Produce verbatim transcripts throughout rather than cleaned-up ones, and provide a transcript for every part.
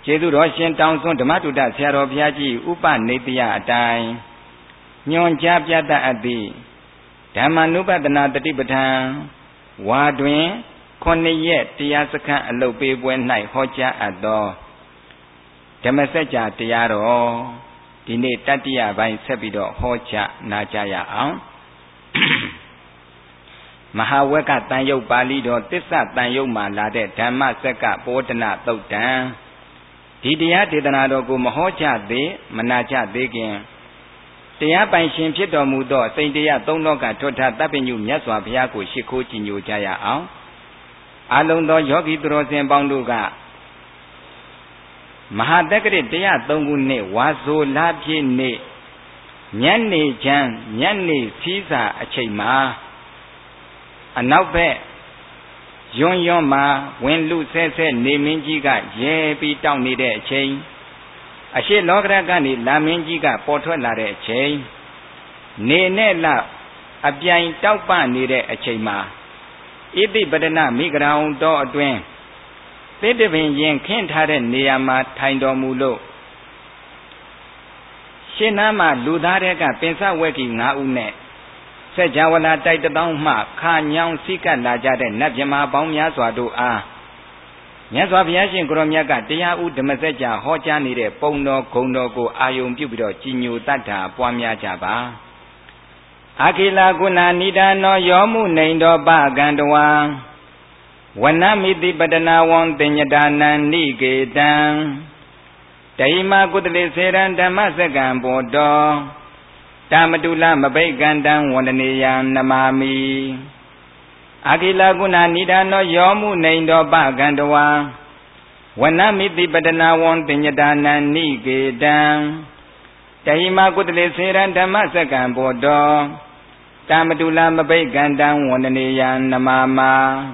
ကျေးဇူးတော်ရှင်တောင်စွန်းဓမ္မတုဒ္ဒဆရာတော်ဘုရားကြီးဥပနိတယအတိုင်းညွန်ကြားပြတတ်အပ်သည့်ဓမ္မနုပဒနာတတိပဋ္ဌာန်ဝါတွင်ခုနှစ်ရက်တရားစခန်းအလုပ်ပေးပွဲ၌ဟောကြားအပ်သောဓမ္မစကြာတရားတော်ဒီနေ့တတိယပိုင်းဆက်ပြီးတော့ဟောကြားနာကြားရအောင်မဟာဝက်ကတန်ယုတ်ပါဠိတော်သစ္စာတန်ယုတ်မှာလာတဲ့ဓမ္မစက္ကပောဒနာသုတ်တံဒီတရားဒေသနာတော်ကိုမဟောကြားသေးမနာကြသေးခင်တရားပိုင်ရှင်ဖြစ်တော်မူသောစိန်တရားသုံးလောကထွတ်ထတပ်ပညုမြတ်စွာဘုရားကိုရှိခိုးကြည်ညိုကြရအောင်အလုံးသောယောဂီသူတော်စင်ပေါင်းတို့ကမဟာတက္ကရာတရားသုံးခုနှစ်ဝါဆိုလပြည့်နေ့ညနေချမ်းညနေစည်းစာအချိန်မှာအနောက်ဘက်ယွန်းယွန်းမှာဝင်လူဆဲဆဲနေမင်းကြီးကရဲပြီးတောင်းနေတဲ့အချိန်အရှိလောကရကနေလာမင်းကြီးကပေါ်ထွက်လာတဲ့အချိန်နေနဲ့လအပြိုင်တောက်ပနေတဲ့အချိန်မှာဣတိပဒနာမိဂရာုံတော်အတွင်းသစ်တပင်ရင်ခင်းထားတဲ့နေရာမှာထိုင်တော်မူလို့ရှင်းနားမှာလူသားတွေကပင်စဝက်ကီ၅ဦးနဲ့စัจ java လာတိုက်တောင်းမှခါညောင်းစိကတ်လာကြတဲ့နတ်မြမာပေါင်းများစွာတို့အားမြတ်စွာဘုရားရှင်ကိုရောမြတ်ကတရားဥဓမ္မစကြာဟောကြားနေတဲ့ပုံတော်ဂုံတော်ကိုအာယုံပြုပြီးတော့ကြည်ညိုတတ်တာပွားများကြပါအခိလာကုဏနိဒာနောယောမှုနေတော်ပကံတဝံဝနမိတိပတနာဝံတင်ညတာနန္နိကေတံဒိမကုတလေစေရန်ဓမ္မစက္ကံဘောတော်တာမတုလမဘိကန္တံဝန္ဒနေယံနမာမိအခိလကုဏနိဒာနောယောမှုနေတော်ပကံတဝံဝနမိတိပတနာဝံတင်ညတာနန္နိကေတံဒိမကုတလေစေရန်ဓမ္မစက္ကံဘောတော်တာမတုလမဘိကန္တံဝန္ဒနေယံနမာမာ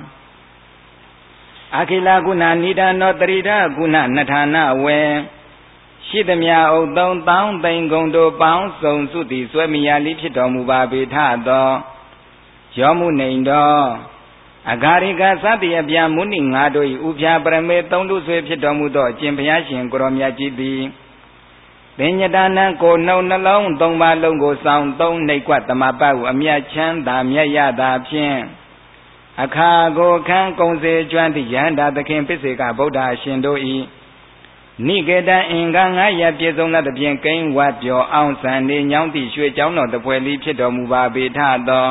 အခိလကုဏနိဒာနောတရိဒကုဏနထာနဝေရှိသမျှဥသုံးတောင်းသိန်ကုန်တို့ပေါင်းစုံစုသည်ဆွဲမိယာလိဖြစ်တော်မူပါပေထသောယောမှုနေတော်အဂါရိကသတိအပြမုဏိငါတို့၏ဥဖြာပရမေသုံးတုဆွေဖြစ်တော်မူသောအရှင်ဘုရားရှင်ကိုရောမြတ်ကြီးသည်သင်္ညတာနံကိုနှုတ်နှလုံးသုံးပါးလုံးကိုစောင့်သုံးနှိပ်ကွသမပတ်ဟုအမြတ်ချမ်းသာမြတ်ရတာဖြင့်အခါကိုခန်းကုံစေကျွမ်းသည့်ယန္တာသခင်ပစ္စေကဗုဒ္ဓရှင်တို့၏နိကေတံအင်္ဂါငါးရပြည့်စုံသဖြင့်ကိန်းဝတ်ပြောအောင်ဆန်နေညောင်းသည့်ရွှေကျောင်းတော်တပွဲလေးဖြစ်တော်မူပါပေထသော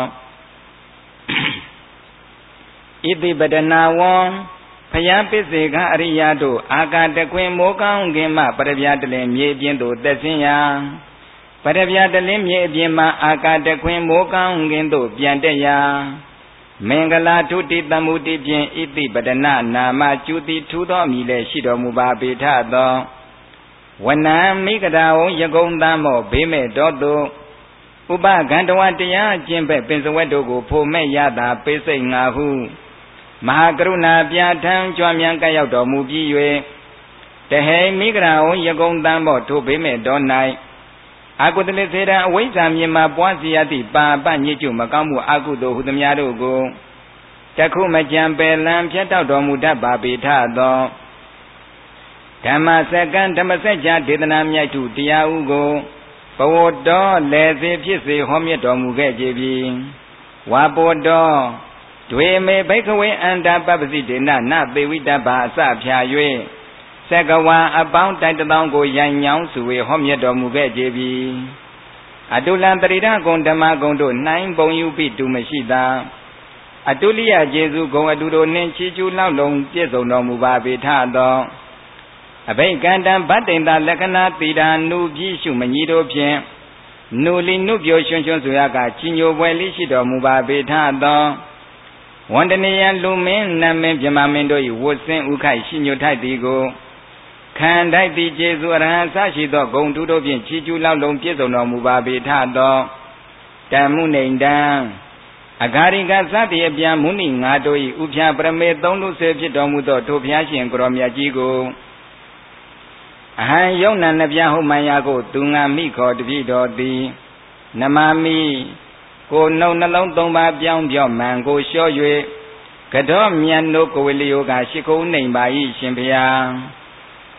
ဣတိပဒနာဝံဖယားပစ္စေကအရိယာတို့အာကာတကွင်မိုးကောင်းခင်မှပရဗျာတလင်မြေအပြင်သို့သက်ဆင်းရာပရဗျာတလင်မြေအပြင်မှအာကာတကွင်မိုးကောင်းခင်သို့ပြန်တက်ရာမင်္ဂလာထုတိတမှုတိဖြင့်ဣတိပဒနာနာမကျူတိထူသောအမည်လည်းရှိတော်မူပါပေထသောဝနံမိဂရာဝံယကုံတမောဘေးမဲ့တော်သူဥပကန္တဝတရားကျင့်ဘက်ပင်စဝက်တို့ကိုဖို့မဲ့ရတာပိစိတ်ငါဟုမဟာကရုဏာပြဋ္ဌာန်းကြွမြန်ကပ်ရောက်တော်မူပြီး၍တဟေမိဂရာဝံယကုံတမောထိုဘေးမဲ့တော်၌အကုသလေစေတံအဝိဇ္ဇာမြေမှာပွားစီရသည့်ပါပညစ်ကျုမကောင်းမှုအကုသိုလ်ဟုသမျှတို့ကိုတခုမကြံပယ်လံဖြတ်တောက်တော်မူတတ်ပါပေထသောဓမ္မစက္ကံဓမ္မစကြာဒေသနာမြတ်ထုတရားဥကိုဘဝတော်လည်းစေဖြစ်စေဟောမြတ်တော်မူခဲ့ကြပြီဝါပောတော်တွေမေဘိက္ခဝေအန္တပပ္ပစိဒေနနသေဝိတ္တဘာအစဖြာ၍သက္ကဝါအပေါင်းတိုက်တောင်းကိုရိုင်ညောင်းစုဝေဟောမြတ်တော်မူခဲ့ကြပြီအတုလံတရိဒဂုံဓမ္မဂုံတို့နှိုင်းပုံယူပြီးတူမရှိသာအတုလိယကျေစုဂုံအတူတို့နှင့်ချီကျူးလောက်လုံးပြည့်စုံတော်မူပါပေထသောအဘိကန္တံဗတ္တိန်တာလက္ခဏာတိတာနုပြည့်ရှုမညီတို့ဖြင့်နုလီနုပြောရွှွှွှွှဆိုရကကြီးညိုပွဲလေးရှိတော်မူပါပေထသောဝန္ဒနေယလူမင်းနတ်မင်းမြမမင်းတို့၏ဝတ်ဆင်းဥခိုက်ရှိညိုထိုက်သည်ကိုခံတိုက်သည်ကျေစုအရဟံဆရှိသောဂုံတူတို့ဖြင့်ချီကျူးလောက်လုံးပြည့်စုံတော်မူပါပေထသောတမှုနေတံအဂါရိကသတိအပြန်မုဏိငါတို့၏ဥဖြာပရမေသုံးလူဆွေဖြစ်တော်မူသောထိုဘုရားရှင်ကိုရောမြတ်ကြီးကိုအဟံယုံနာနှပြဟုတ်မှန်ရာကိုသူငါမိခေါ်တပြည့်တော်သည်နမမိကိုနှုတ်နှလုံးသုံးပါးပြောင်းပြောင်းမှန်ကိုလျှော့၍ကတော်မြတ်တို့ကိုဝေလျောကရှိခိုးနှိမ်ပါ၏ရှင်ဘုရား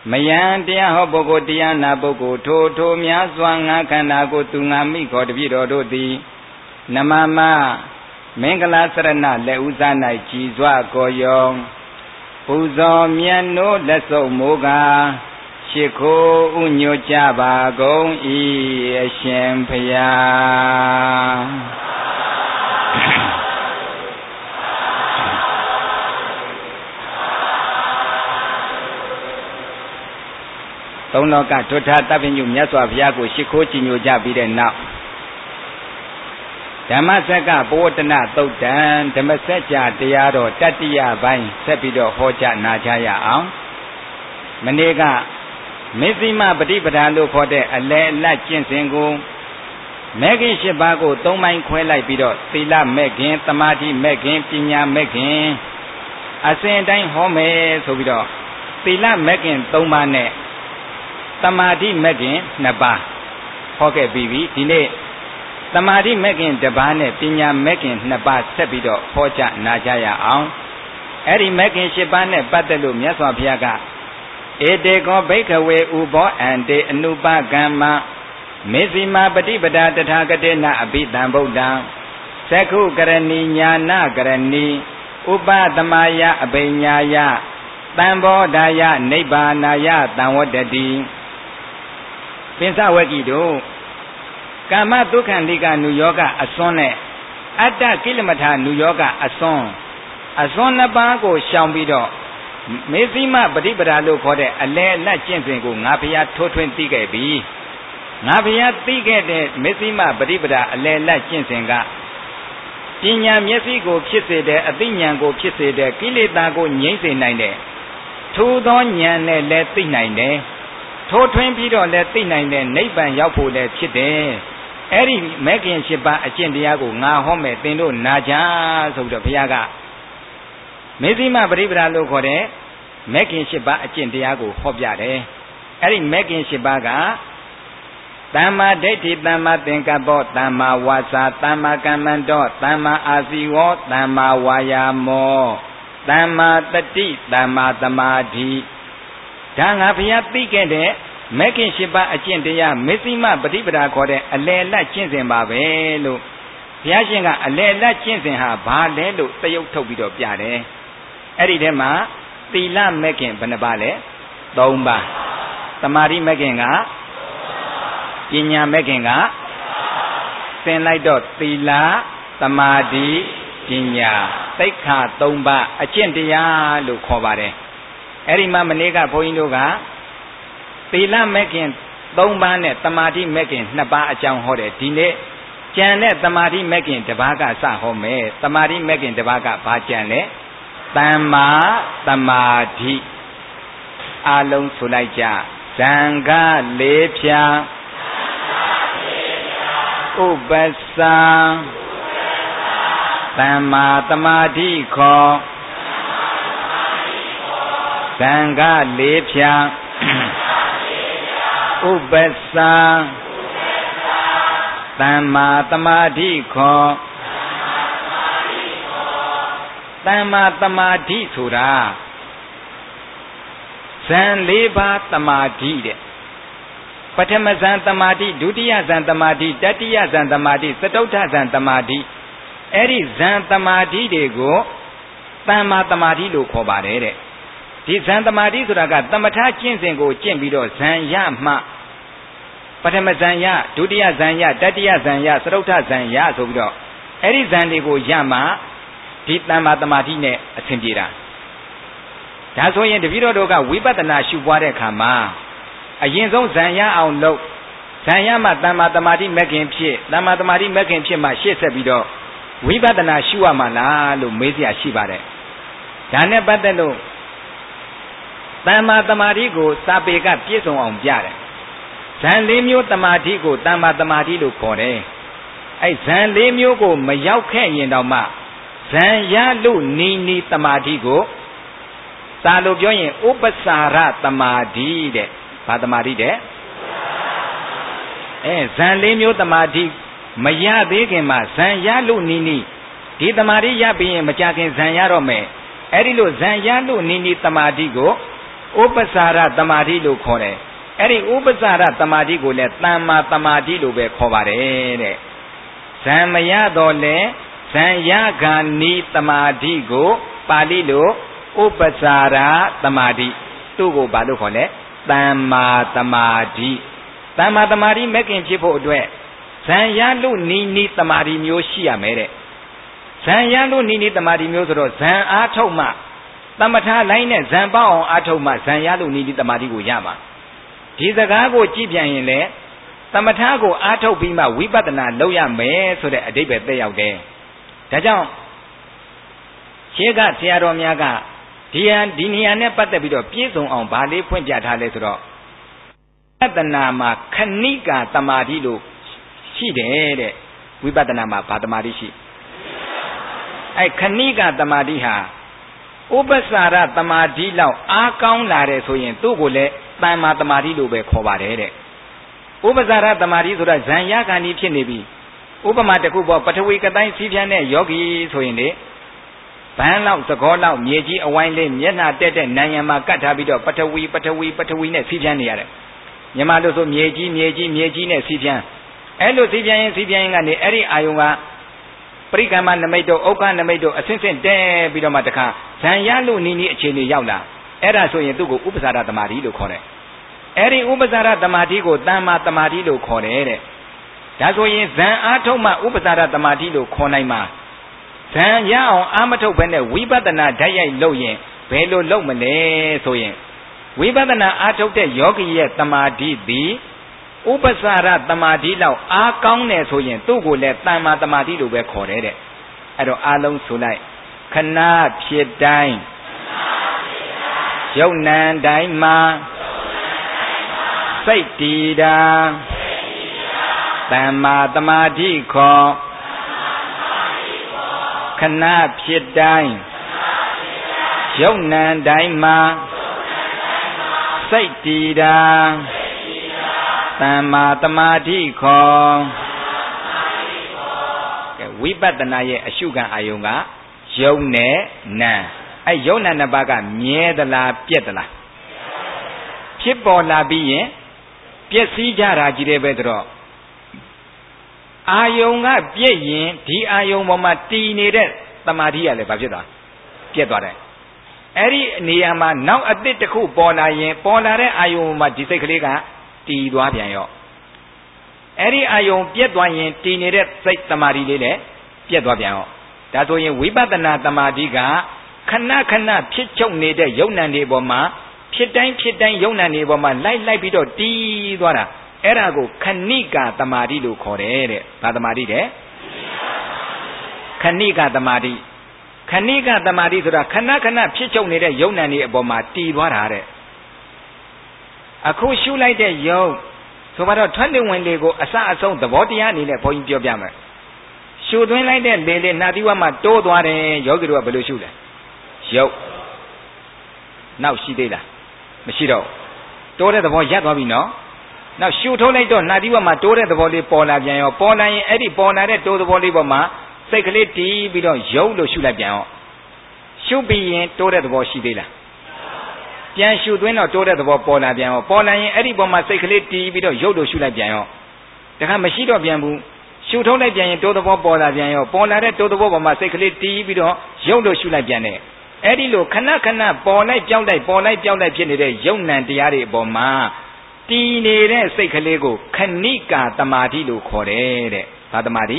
မယံတရားဟောပုဂ္ဂိုလ်တရားနာပုဂ္ဂိုလ်ထိုထိုများစွာငါခန္ဓာကိုသူငါမိခေါ်တပြည့်တော်တို့သည်နမမမင်္ဂလာစရဏလက်ဥစား၌ကြည်စွာကောယောပူဇော်မြတ်နိုးလက်စုပ်မိုးကားရှိခိုးဥညွတ်ကြပါကုန်၏အရှင်ဘုရားသုံးလောကထွဋ္ဌတပ်ပညုမြတ်စွာဘုရားကိုရှိခိုးကြည်ညိုကြပြီးတဲ့နောက်ဓမ္မစက္ကပဝတ္တနသုတ်တံဓမ္မစကြာတရားတော်တတိယပိုင်းဆက်ပြီးတော့ဟောကြားနာကြရအောင်မနေ့ကမေဇိမပฏิပဒါလို့ခေါ်တဲ့အလယ်အလတ်ကျင့်စဉ်ကိုမဲခင်၈ပါးကိုသုံးပိုင်းခွဲလိုက်ပြီးတော့သီလမဲခင်သမာဓိမဲခင်ပညာမဲခင်အစဉ်တိုင်းဟောမယ်ဆိုပြီးတော့သီလမဲခင်၃ပါးနဲ့သမာဓိမဲခင်၂ပါးဟောခဲ့ပြီးပြီဒီနေ့သမာဓိမဲခင်တစ်ပါးနဲ့ပညာမဲခင်၂ပါးဆက်ပြီးတော့ဟောကြားနာကြရအောင်အဲ့ဒီမဲခင်၈ပါးနဲ့ပတ်သက်လို့မြတ်စွာဘုရားကဧတေကောဘိက္ခဝေဥဘောအန္တေအနုပကမ္မမေဇိမာပฏิပဒါတထာဂတေနအဘိဓမ္ဗုဒ္ဓံသက္ခုကရဏီညာနာကရဏီဥပသမယအဘိညာယတံဘောဓာယနိဗ္ဗာနာယတံဝတ္တတိပင်စဝဂ္ဂိတို့ကာမဒုက္ခန္တိကနုယောဂအစွန်းနဲ့အတ္တကိလမထာနုယောဂအစွန်းအစွန်းနှစ်ပါးကိုရှောင်ပြီးတော့မေဇိမပฏิပဒါလို့ခေါ်တဲ့အလယ်အလတ်ကျင့်စဉ်ကိုငါဘုရားထိုးထွင်းသိခဲ့ပြီငါဘုရားသိခဲ့တဲ့မေဇိမပฏิပဒါအလယ်အလတ်ကျင့်စဉ်ကပညာမျက်စိကိုဖြစ်စေတဲ့အသိဉာဏ်ကိုဖြစ်စေတဲ့ကိလေသာကိုငြိမ့်စေနိုင်တဲ့ထိုသောဉာဏ်နဲ့လည်းသိနိုင်တယ်ထိုးထွင်းပြီးတော့လည်းသိနိုင်တဲ့နိဗ္ဗာန်ရောက်ဖို့လည်းဖြစ်တယ်အဲ့ဒီမဲခင်၈ပါးအကျင့်တရားကိုငါဟောမယ်သင်တို့နာကြဆိုပြီးတော့ဘုရားကမေဇိမပฏิပဒါလို့ခေါ်တဲ့မဲခင်၈ပါးအကျင့်တရားကိုဟောပြတယ်အဲ့ဒီမဲခင်၈ပါးကသမ္မာဒိဋ္ဌိသမ္မာသင်္ကပ္ပောသမ္မာဝါစာသမ္မာကမ္မန္တောသမ္မာအာဇီဝောသမ္မာဝါယာမောသမ္မာတတိသမ္မာသမာဓိဒါငါဘုရားသိခဲ့တဲ့မဲခင်၈ပါးအကျင့်တရားမေဇိမပฏิပဒါခေါ်တဲ့အလယ်အလတ်ကျင့်စဉ်ပါပဲလို့ဘုရားရှင်ကအလယ်အလတ်ကျင့်စဉ်ဟာဘာလဲလို့သရုပ်ထုတ်ပြီးတော့ပြတယ်အဲ့ဒီထဲမှာသီလမဲခင်ဘယ်နှပါလဲ၃ပါးသမာဓိမဲခင်ကပညာမဲခင်ကသင်လိုက်တော့သီလသမာဓိပညာသိက္ခာ၃ပါးအကျင့်တရားလို့ခေါ်ပါတယ်အဲ့ဒီမှာမနေ့ကဘုန်းကြီးတို့ကသီလမဲခင်၃ပါးနဲ့သမာဓိမဲခင်၂ပါးအကြောင်းဟောတယ်ဒီနေ့ကျန်တဲ့သမာဓိမဲခင်တစ်ပါးကစဟောမယ်သမာဓိမဲခင်တစ်ပါးကဘာကျန်လဲသမ္မာသမာဓိအလုံးဆိုလိုက်ကြဇံဃလေးဖြာဥပ္ပစ္စံသမ္မာသမာဓိခောဇံဃလေးဖြာဥပ္ပစ္စံသမ္မာသမာဓိခောသမ္မာသမာဓိဆိုတာဇံ၄ပါးသမာဓိတဲ့ပထမဇံသမာဓိဒုတိယဇံသမာဓိတတိယဇံသမာဓိသတုဋ္ဌဇံသမာဓိအဲ့ဒီဇံသမာဓိတွေကိုသမ္မာသမာဓိလို့ခေါ်ပါတယ်တဲ့ဒီဇံသမာဓိဆိုတာကသမထကျင့်စဉ်ကိုကျင့်ပြီးတော့ဇံရမှပထမဇံရဒုတိယဇံရတတိယဇံရသတုဋ္ဌဇံရဆိုပြီးတော့အဲ့ဒီဇံတွေကိုရမှဒီသမ္မာသမာဓိနဲ့အဆင်ပြေတာဒါဆိုရင်တပည့်တော်တို့ကဝိပဿနာရှုပွားတဲ့အခါမှာအရင်ဆုံးဇံရအောင်လုပ်ဇံရမှသမ္မာသမာဓိမဲ့ခင်ဖြစ်သမ္မာသမာဓိမဲ့ခင်ဖြစ်မှရှေ့ဆက်ပြီးတော့ဝိပဿနာရှုရမှာလားလို့မေးစရာရှိပါတယ်ဒါနဲ့ပတ်သက်လို့သမ္မာသမာဓိကိုစာပေကပြည့်စုံအောင်ပြတယ်ဇံ၄မျိုးသမာဓိကိုသမ္မာသမာဓိလို့ခေါ်တယ်အဲဇံ၄မျိုးကိုမရောက်ခဲ့ရင်တောင်မှဇံရလို့နီနီသမာဓိကိုသာလို့ပြောရင်ဥပ္ပစာရသမာဓိတဲ့ဘာသမာဓိတဲ့အဲဇံ၄မျိုးသမာဓိမရသေးခင်မှာဇံရလို့နီနီဒီသမာဓိရပြီးရင်မကြခင်ဇံရတော့မယ်အဲ့ဒီလိုဇံရလို့နီနီသမာဓိကိုဥပ္ပစာရသမာဓိလို့ခေါ်တယ်အဲ့ဒီဥပ္ပစာရသမာဓိကိုလည်းတမ္မာသမာဓိလို့ပဲခေါ်ပါတယ်တဲ့ဇံမရတော့လဲဇံရဂာနိသမာဓိကိုပါဠိလိုဥပ္ပစာရသမာဓိသူ့ကိုဘာလို့ခေါ်လဲတမ္မာသမာဓိတမ္မာသမာဓိမဲ့ခင်ဖြစ်ဖို့အတွက်ဇံရလို့နီးနီးသမာဓိမျိုးရှိရမယ်တဲ့ဇံရလို့နီးနီးသမာဓိမျိုးဆိုတော့ဇံအားထုတ်မှသမထလိုင်းနဲ့ဇံပေါအောင်အားထုတ်မှဇံရလို့နီးနီးသမာဓိကိုရမှာဒီစကားကိုကြည့်ပြန်ရင်လေသမထကိုအားထုတ်ပြီးမှဝိပဿနာလုပ်ရမယ်ဆိုတဲ့အဓိပ္ပာယ်သက်ရောက်တယ်ဒါကြောင့်ရှေးကဆရာတော်များကဒီဟာဒီနေရာနဲ့ပတ်သက်ပြီးတော့ပြည့်စုံအောင်ဗာလေးဖွင့်ပြထားလဲဆိုတော့ဝိပဿနာမှာခဏိကာသမာဓိလို့ရှိတယ်တဲ့ဝိပဿနာမှာဘာသမာဓိရှိအဲခဏိကာသမာဓိဟာဥပ္ပစာရသမာဓိလောက်အားကောင်းလာတယ်ဆိုရင်သူ့ကိုလည်းတမ္မာသမာဓိလို့ပဲခေါ်ပါတယ်တဲ့ဥပ္ပစာရသမာဓိဆိုတာဇံရဂာနိဖြစ်နေပြီဥပမာတစ်ခုပေါ့ပထဝီကတိုင်းစီးပြန်းတဲ့ယောဂီဆိုရင်လေဘန်းလောက်သကောလောက်မြေကြီးအဝိုင်းလေးမျက်နှာတက်တဲ့နိုင်ငံမှာကတ်ထားပြီးတော့ပထဝီပထဝီပထဝီနဲ့စီးပြန်းနေရတယ်မြန်မာလို့ဆိုမြေကြီးမြေကြီးမြေကြီးနဲ့စီးပြန်းအဲ့လိုစီးပြန်းရင်စီးပြန်းရင်ကနေအဲ့ဒီအာယုံကပရိကမ္မနမိတ်တို့ဥက္ကနမိတ်တို့အဆင့်ဆင့်တဲပြီးတော့မှတခါဇံရလို့နီးနီးအခြေအနေရောက်လာအဲ့ဒါဆိုရင်သူ့ကိုဥပ္ပစာရသမာဓိလို့ခေါ်တယ်အဲ့ဒီဥပ္ပစာရသမာဓိကိုတမ္မာသမာဓိလို့ခေါ်တယ်တဲ့ဒါဆိုရင်ဇံအားထုတ်မှဥပ္ပစာရသမာဓိလို့ခေါ်နိုင်မှာဇံရအောင်အာမထုတ်ဘဲနဲ့ဝိပဿနာဓာတ်ရိုက်လုပ်ရင်ဘယ်လိုလုပ်မလဲဆိုရင်ဝိပဿနာအားထုတ်တဲ့ယောဂီရဲ့သမာဓိသည်ဥပ္ပစာရသမာဓိလောက်အားကောင်းတယ်ဆိုရင်သူ့ကိုလည်းတမ္မာသမာဓိလို့ပဲခေါ်တယ်တဲ့အဲ့တော့အားလုံးဆိုလိုက်ခဏဖြစ်တိုင်းယုတ်နံတိုင်းမှာစိတ်တည်တာတမ္မာသမာဓိခေါ်ခဏဖြစ်တိုင်းယုတ်နံတိုင်းမှာစိတ်တည်တာတမ္မာသမာဓိခေါ်ကဲဝိပဿနာရဲ့အရှုခံအာယုံကယုတ်နဲ့နံအဲယုတ်နံနှစ်ပါးကမြဲသလားပြက်သလားဖြစ်ပေါ်လာပြီးရင်ပျက်စီးကြတာကြီးတယ်ပဲဆိုတော့အာယုံကပြည့်ရင်ဒီအာယုံပေါ်မှာတည်နေတဲ့သမာဓိကလည်းဘာဖြစ်သွားပြည့်သွားတယ်အဲ့ဒီနေရာမှာနောက်အသစ်တစ်ခုပေါ်လာရင်ပေါ်လာတဲ့အာယုံမှာဒီစိတ်ကလေးကတည်သွားပြန်ရောအဲ့ဒီအာယုံပြည့်သွားရင်တည်နေတဲ့စိတ်သမာဓိလေးလည်းပြည့်သွားပြန်ရောဒါဆိုရင်ဝိပဿနာသမာဓိကခဏခဏဖြစ်ချုပ်နေတဲ့ယုံနံတွေပေါ်မှာဖြစ်တိုင်းဖြစ်တိုင်းယုံနံတွေပေါ်မှာလိုက်လိုက်ပြီးတော့တည်သွားတာအဲ့ဒါကိုခဏိကာသမာဓိလို့ခေါ်တယ်တဲ့ဘာသမာဓိတဲ့ခဏိကာသမာဓိခဏိကာသမာဓိဆိုတာခဏခဏဖြစ်ချုပ်နေတဲ့ယုံနံတွေအပေါ်မှာတည်သွားတာတဲ့အခုရှုလိုက်တဲ့ယုံဆိုတော့ထွက်လေဝင်လေကိုအစအဆုံးသဘောတရားအနေနဲ့ဘုန်းကြီးပြောပြမယ်ရှုသွင်းလိုက်တဲ့လေလေနှာသီးဝါမှာတိုးသွားတယ်ယောဂီတို့ကဘယ်လိုရှုလဲယုတ်နောက်ရှိသေးလားမရှိတော့တိုးတဲ့သဘောရပ်သွားပြီနော်နောက်ရှုထုတ်လိုက်တော့နှာသီးဝါမှာတိုးတဲ့သဘောလေးပေါ်လာပြန်ရောပေါ်လာရင်အဲ့ဒီပေါ်လာတဲ့တိုးသဘောလေးပေါ်မှာစိတ်ကလေးတီးပြီးတော့ယုတ်လို့ရှုလိုက်ပြန်ရောရှုပြီးရင်တိုးတဲ့သဘောရှိသေးလားပြန်ရှုသွင်းတော့တိုးတဲ့သဘောပေါ်လာပြန်ရောပေါ်လာရင်အဲ့ဒီပေါ်မှာစိတ်ကလေးတီးပြီးတော့ယုတ်လို့ရှုလိုက်ပြန်ရောတခါမရှိတော့ပြန်ဘူးရှုထုတ်လိုက်ပြန်ရင်တိုးသဘောပေါ်လာပြန်ရောပေါ်လာတဲ့တိုးသဘောပေါ်မှာစိတ်ကလေးတီးပြီးတော့ယုတ်လို့ရှုလိုက်ပြန်တယ်အဲ့ဒီလိုခဏခဏပေါ်လိုက်ပြောင်းလိုက်ပေါ်လိုက်ပြောင်းလိုက်ဖြစ်နေတဲ့ယုံနံတရားတွေအပေါ်မှာတည်နေတဲ့စိတ်ကလေးကိုခဏိကာသမာဓိလို့ခေါ်တယ်တဲ့ဘာသမာဓိ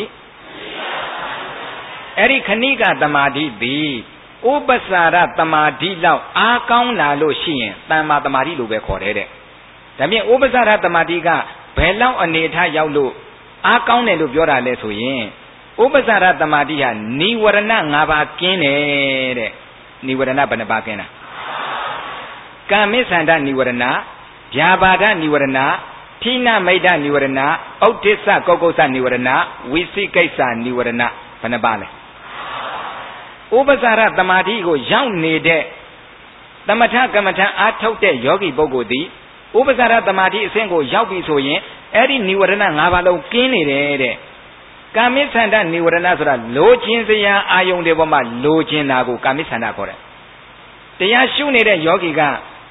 အဲ့ဒီခဏိကာသမာဓိသည်ဥပ္ပစာရသမာဓိလောက်အားကောင်းလာလို့ရှိရင်တမ္မာသမာဓိလို့ပဲခေါ်တယ်တဲ့ဒါပြင်ဥပ္ပစာရသမာဓိကဘယ်လောက်အနေထားရောက်လို့အားကောင်းတယ်လို့ပြောတာလဲဆိုရင်ဥပ္ပစာရသမာဓိဟာနိဝရဏ၅ပါးကင်းတယ်တဲ့နိဝရဏဘယ်နှပါးကင်းတာကာမိသန္တနိဝရဏဗျာပါဒနိဝရဏဌိနမိတ်ဒနိဝရဏဩဋ္ဌိစ္စကောကုသနိဝရဏဝိသိကိစ္စနိဝရဏဘယ်နှပါးလဲဥပ္ပစာရသမာဓိကိုရောက်နေတဲ့သမထကမ္မထအားထုတ်တဲ့ယောဂီပုဂ္ဂိုလ်သည်ဥပ္ပစာရသမာဓိအဆင့်ကိုရောက်ပြီဆိုရင်အဲ့ဒီနိဝရဏ၅ပါးလုံးကင်းနေတယ်တဲ့ကာမိသန္တနိဝရဏဆိုတာလိုချင်စရာအာယုန်တွေပေါ်မှာလိုချင်တာကိုကာမိသန္တခေါ်တယ်တရားရှုနေတဲ့ယောဂီက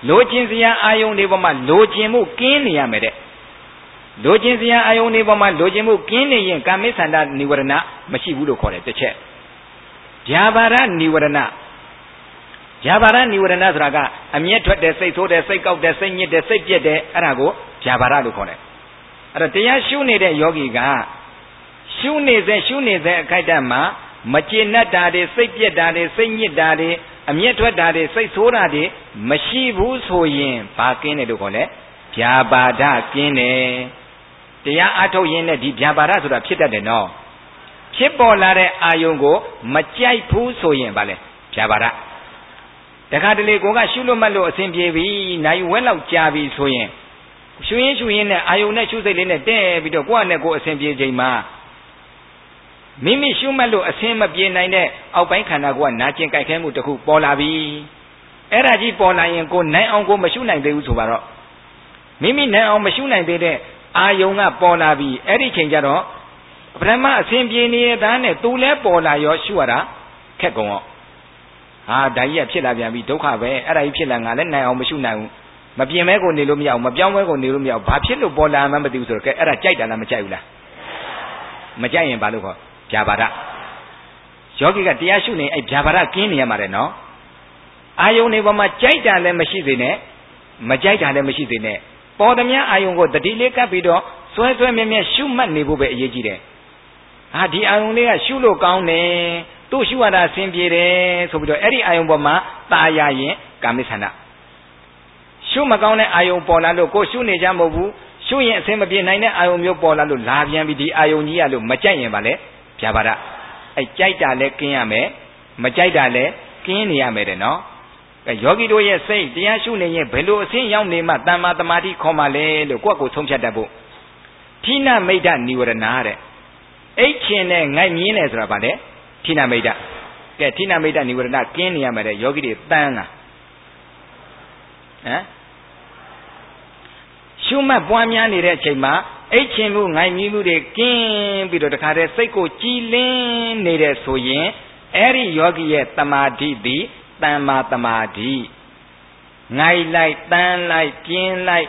လိုချင်စရာအာယုန်တွေပေါ်မှာလိုချင်မှုကင်းနေရမယ်တဲ့လိုချင်စရာအာယုန်တွေပေါ်မှာလိုချင်မှုကင်းနေရင်ကာမိသန္တာနိဝရဏမရှိဘူးလို့ခေါ်တယ်တစ်ချက်ဗျာပါဒနိဝရဏဗျာပါဒနိဝရဏဆိုတာကအမျက်ထွက်တယ်စိတ်ဆိုးတယ်စိတ်ကောက်တယ်စိတ်ညစ်တယ်စိတ်ပြက်တယ်အဲ့ဒါကိုဗျာပါဒလို့ခေါ်တယ်အဲ့တော့တရားရှုနေတဲ့ယောဂီကရှုနေစေရှုနေစေအခိုက်အတန့်မှာမကျေနပ်တာတွေစိတ်ပြက်တာတွေစိတ်ညစ်တာတွေအမျက်ထွက်တာတွေစိတ်ဆိုးတာတွေမရှိဘူးဆိုရင်ဘာကင်းတယ်လို့ခေါ်လဲဗျာပါဒကင်းတယ်တရားအထုတ်ရင်းနဲ့ဒီဗျာပါဒဆိုတာဖြစ်တတ်တယ်နော်ဖြစ်ပေါ်လာတဲ့အာယုံကိုမကြိုက်ဘူးဆိုရင်ဗာလဲဗျာပါဒတခါတလေကိုကရှုလို့မလို့အစဉ်ပြေပြီနိုင်ဝဲလောက်ကြာပြီဆိုရင်ရှုရင်းရှုရင်းနဲ့အာယုံနဲ့ရှုစိတ်လေးနဲ့တဲ့ပြီးတော့ကိုယ့်အနေကိုအစဉ်ပြေချိန်မှာမိမိရှုမှတ်လို့အစင်းမပြေနိုင်တဲ့အောက်ပိုင်းခန္ဓာကိုယ်ကနာကျင်ကြိုက်ခဲမှုတစ်ခုပေါ်လာပြီအဲ့ဒါကြီးပေါ်လာရင်ကိုနိုင်အောင်ကိုမရှုနိုင်သေးဘူးဆိုပါတော့မိမိနိုင်အောင်မရှုနိုင်သေးတဲ့အာယုံကပေါ်လာပြီအဲ့ဒီချိန်ကျတော့ပထမအစင်းပြေနေတဲ့သားနဲ့သူလဲပေါ်လာရောရှုရတာခက်ကုန်ရောဟာဒါကြီးကဖြစ်လာပြန်ပြီဒုက္ခပဲအဲ့ဒါကြီးဖြစ်လာငါလည်းနိုင်အောင်မရှုနိုင်ဘူးမပြင်းမဲကိုနေလို့မရဘူးမပြောင်းမဲကိုနေလို့မရဘူးဘာဖြစ်လို့ပေါ်လာမှမသိဘူးဆိုတော့ကဲအဲ့ဒါကြိုက်တာလားမကြိုက်ဘူးလားမကြိုက်ရင်ဘာလို့ခေါ်ဗျာပါဒယောဂီကတရားရှုနေအဲ့ဗျာပါဒကင်းနေရမှာတယ်နော်အာယုန်တွေပေါ်မှာကြိုက်တာလည်းမရှိသေးနဲ့မကြိုက်တာလည်းမရှိသေးနဲ့ပေါ်သမျှအာယုန်ကိုတတိလေးကပ်ပြီးတော့စွဲစွဲမြဲမြဲရှုမှတ်နေဖို့ပဲအရေးကြီးတယ်ဟာဒီအာယုန်လေးကရှုလို့ကောင်းတယ်သူ့ရှုရတာအဆင်ပြေတယ်ဆိုပြီးတော့အဲ့ဒီအာယုန်ပေါ်မှာตาရရင်ကာမိသန္တာရှုမကောင်းတဲ့အာယုန်ပေါ်လာလို့ကိုရှုနေကြမဟုတ်ဘူးရှုရင်အဆင်မပြေနိုင်တဲ့အာယုန်မျိုးပေါ်လာလို့လာပြန်ပြီးဒီအာယုန်ကြီးရလို့မကြိုက်ရင်ဗာလဲဗျာပါဒအဲ့ကြိုက်တာလဲကင်းရမယ်မကြိုက်တာလဲကင်းနေရမယ်တဲ့နော်အဲယောဂီတို့ရဲ့စိတ်တရားရှုနေရင်ဘယ်လိုအဆင့်ရောက်နေမှတမ္မာသမာဓိခေါ်မှလဲလို့ကိုယ့်ကိုယ်ဆုံးဖြတ်တတ်ဖို့ဌိနမိတ်ဒနိဝရဏတဲ့အိတ်ချင်းနဲ့ငိုက်မြင်းနဲ့ဆိုတာဗာလဲဌိနမိတ်ဒကဲဌိနမိတ်ဒနိဝရဏကင်းနေရမယ်တဲ့ယောဂီတွေတန်းလားဟမ်ရှုမှတ်ပွားများနေတဲ့အချိန်မှာအိတ်ချင်မှုငိုင်မြီးမှုတွေကင်းပြီးတော့တခါတည်းစိတ်ကိုကြည်လင်းနေတဲ့ဆိုရင်အဲ့ဒီယောဂီရဲ့တမာဓိသည်တမ္မာတမာဓိငိုင်လိုက်တန်းလိုက်ပြင်းလိုက်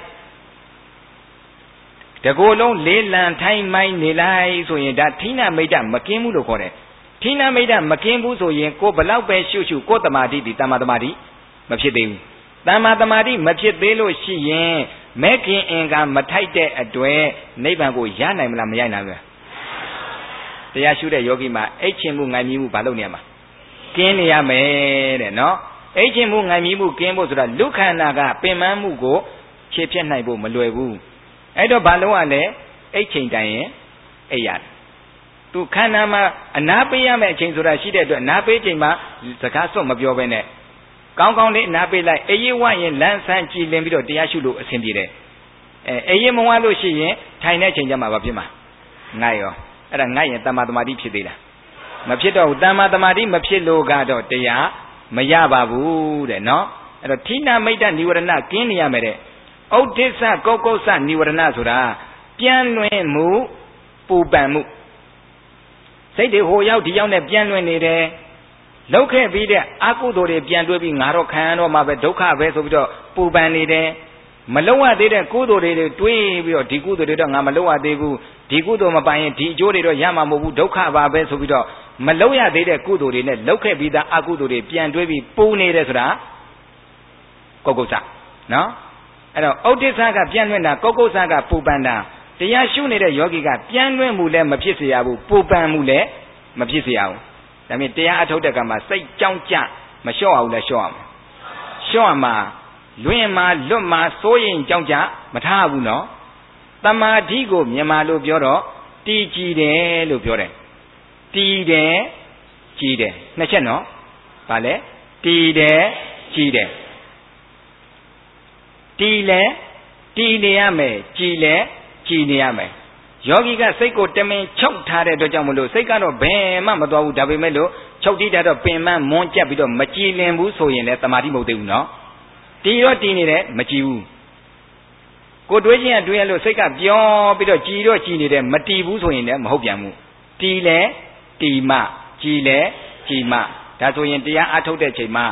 တကိုယ်လုံးလေးလံထိုင်းမိုင်းနေလိုက်ဆိုရင်ဒါဌိနမိတ်ဒမကင်းဘူးလို့ခေါ်တယ်ဌိနမိတ်ဒမကင်းဘူးဆိုရင်ကိုဘလောက်ပဲရှုရှုကိုတမာဓိသည်တမ္မာတမာဓိမဖြစ်သေးဘူးတမ္မာတမာဓိမဖြစ်သေးလို့ရှိရင်မဲခင်အင်္ဂါမထိုက်တဲ့အတွက်နိဗ္ဗာန်ကိုရနိုင်မလားမရနိုင်ဘူးလားတရားရှုတဲ့ယောဂီမှာအိတ်ချင်မှုငိုင်မြီးမှုဘာလုပ်နေရမှာကင်းနေရမယ်တဲ့နော်အိတ်ချင်မှုငိုင်မြီးမှုကင်းဖို့ဆိုတာလူခန္ဓာကပင်ပန်းမှုကိုဖြည့်ဖြတ်နိုင်ဖို့မလွယ်ဘူးအဲ့တော့ဘာလို့ရလဲအိတ်ချိန်တိုင်ရင်အိတ်ရတယ်သူခန္ဓာမှာအနာပေးရမယ့်အချိန်ဆိုတာရှိတဲ့အတွက်အနာပေးချိန်မှာစကားစွတ်မပြောဘဲနဲ့ကောင်းကောင်းလေးအနာပေးလိုက်အေးဝရင်လန်းဆန်းကြည်လင်ပြီးတော့တရားရှုလို့အဆင်ပြေတယ်အဲအေးမဝလို့ရှိရင်ထိုင်တဲ့ချိန်ကျမှဘာဖြစ်မှာငိုက်ရောအဲ့ဒါငိုက်ရင်တမ္မာတမာတိဖြစ်သေးလားမဖြစ်တော့ဘူးတမ္မာတမာတိမဖြစ်လို့ကတော့တရားမရပါဘူးတဲ့နော်အဲ့တော့ဌိနမိတ်ဒနိဝရဏကင်းနေရမယ်တဲ့ဥဒိစ္စကုက္ကုစ္စနိဝရဏဆိုတာပြန်လွင်မှုပူပန်မှုစိတ်တွေဟိုရောက်ဒီရောက်နဲ့ပြန်လွင်နေတယ်လောက်ခဲ့ပြီးတဲ့အကုသိုလ်တွေပြန်တွေးပြီးငါတော့ခံရတော့မှပဲဒုက္ခပဲဆိုပြီးတော့ပူပန်နေတယ်မလောက်ရသေးတဲ့ကုသိုလ်တွေတွေးပြီးတော့ဒီကုသိုလ်တွေတော့ငါမလောက်ရသေးဘူးဒီကုသိုလ်မပိုင်ရင်ဒီအကျိုးတွေတော့ရမှာမဟုတ်ဘူးဒုက္ခပါပဲဆိုပြီးတော့မလောက်ရသေးတဲ့ကုသိုလ်တွေနဲ့လောက်ခဲ့ပြီးသားအကုသိုလ်တွေပြန်တွေးပြီးပူနေတယ်ဆိုတာကုက္ကုစ္စနော်အဲ့တော့ဥဒိစ္စကပြန်လွင့်တာကုက္ကုစ္စကပူပန်တာတရားရှုနေတဲ့ယောဂီကပြန်လွင့်မှုလည်းမဖြစ်စေရဘူးပူပန်မှုလည်းမဖြစ်စေရဘူးဒါမြင်တရားအထုတ်တဲ့ကမှာစိတ်ကြောင်းကြမလျှော့အောင်လဲလျှော့အောင်လျှော့မှာလွင်မှာလွတ်မှာစိုးရင်ကြောင်းကြမထားဘူးနော်တမာဓိကိုမြန်မာလိုပြောတော့တည်ကြည်တယ်လို့ပြောတယ်တည်တယ်ကြည်တယ်နှစ်ချက်နော်ဗာလဲတည်တယ်ကြည်တယ်တည်လဲတည်နေရမယ်ကြည်လဲကြည်နေရမယ်ယောဂီကစိတ်ကိုတမင်ချုပ်ထားတဲ့အတွက်ကြောင့်မလို့စိတ်ကတော့ဘယ်မှမသွားဘူးဒါပေမဲ့လို့ချုပ်တိတာတော့ပင်မမွန်းကြက်ပြီးတော့မကြည်လင်ဘူးဆိုရင်လည်းတမာတိမဟုတ်သေးဘူးနော်တည်တော့တည်နေတယ်မကြည်ဘူးကိုတွေးချင်းကတွေးရလို့စိတ်ကပြောပြီးတော့ကြည်တော့ကြည်နေတယ်မတည်ဘူးဆိုရင်လည်းမဟုတ်ပြန်ဘူးတည်လဲတည်မှကြည်လဲကြည်မှဒါဆိုရင်တရားအထုတ်တဲ့ချိန်မှာ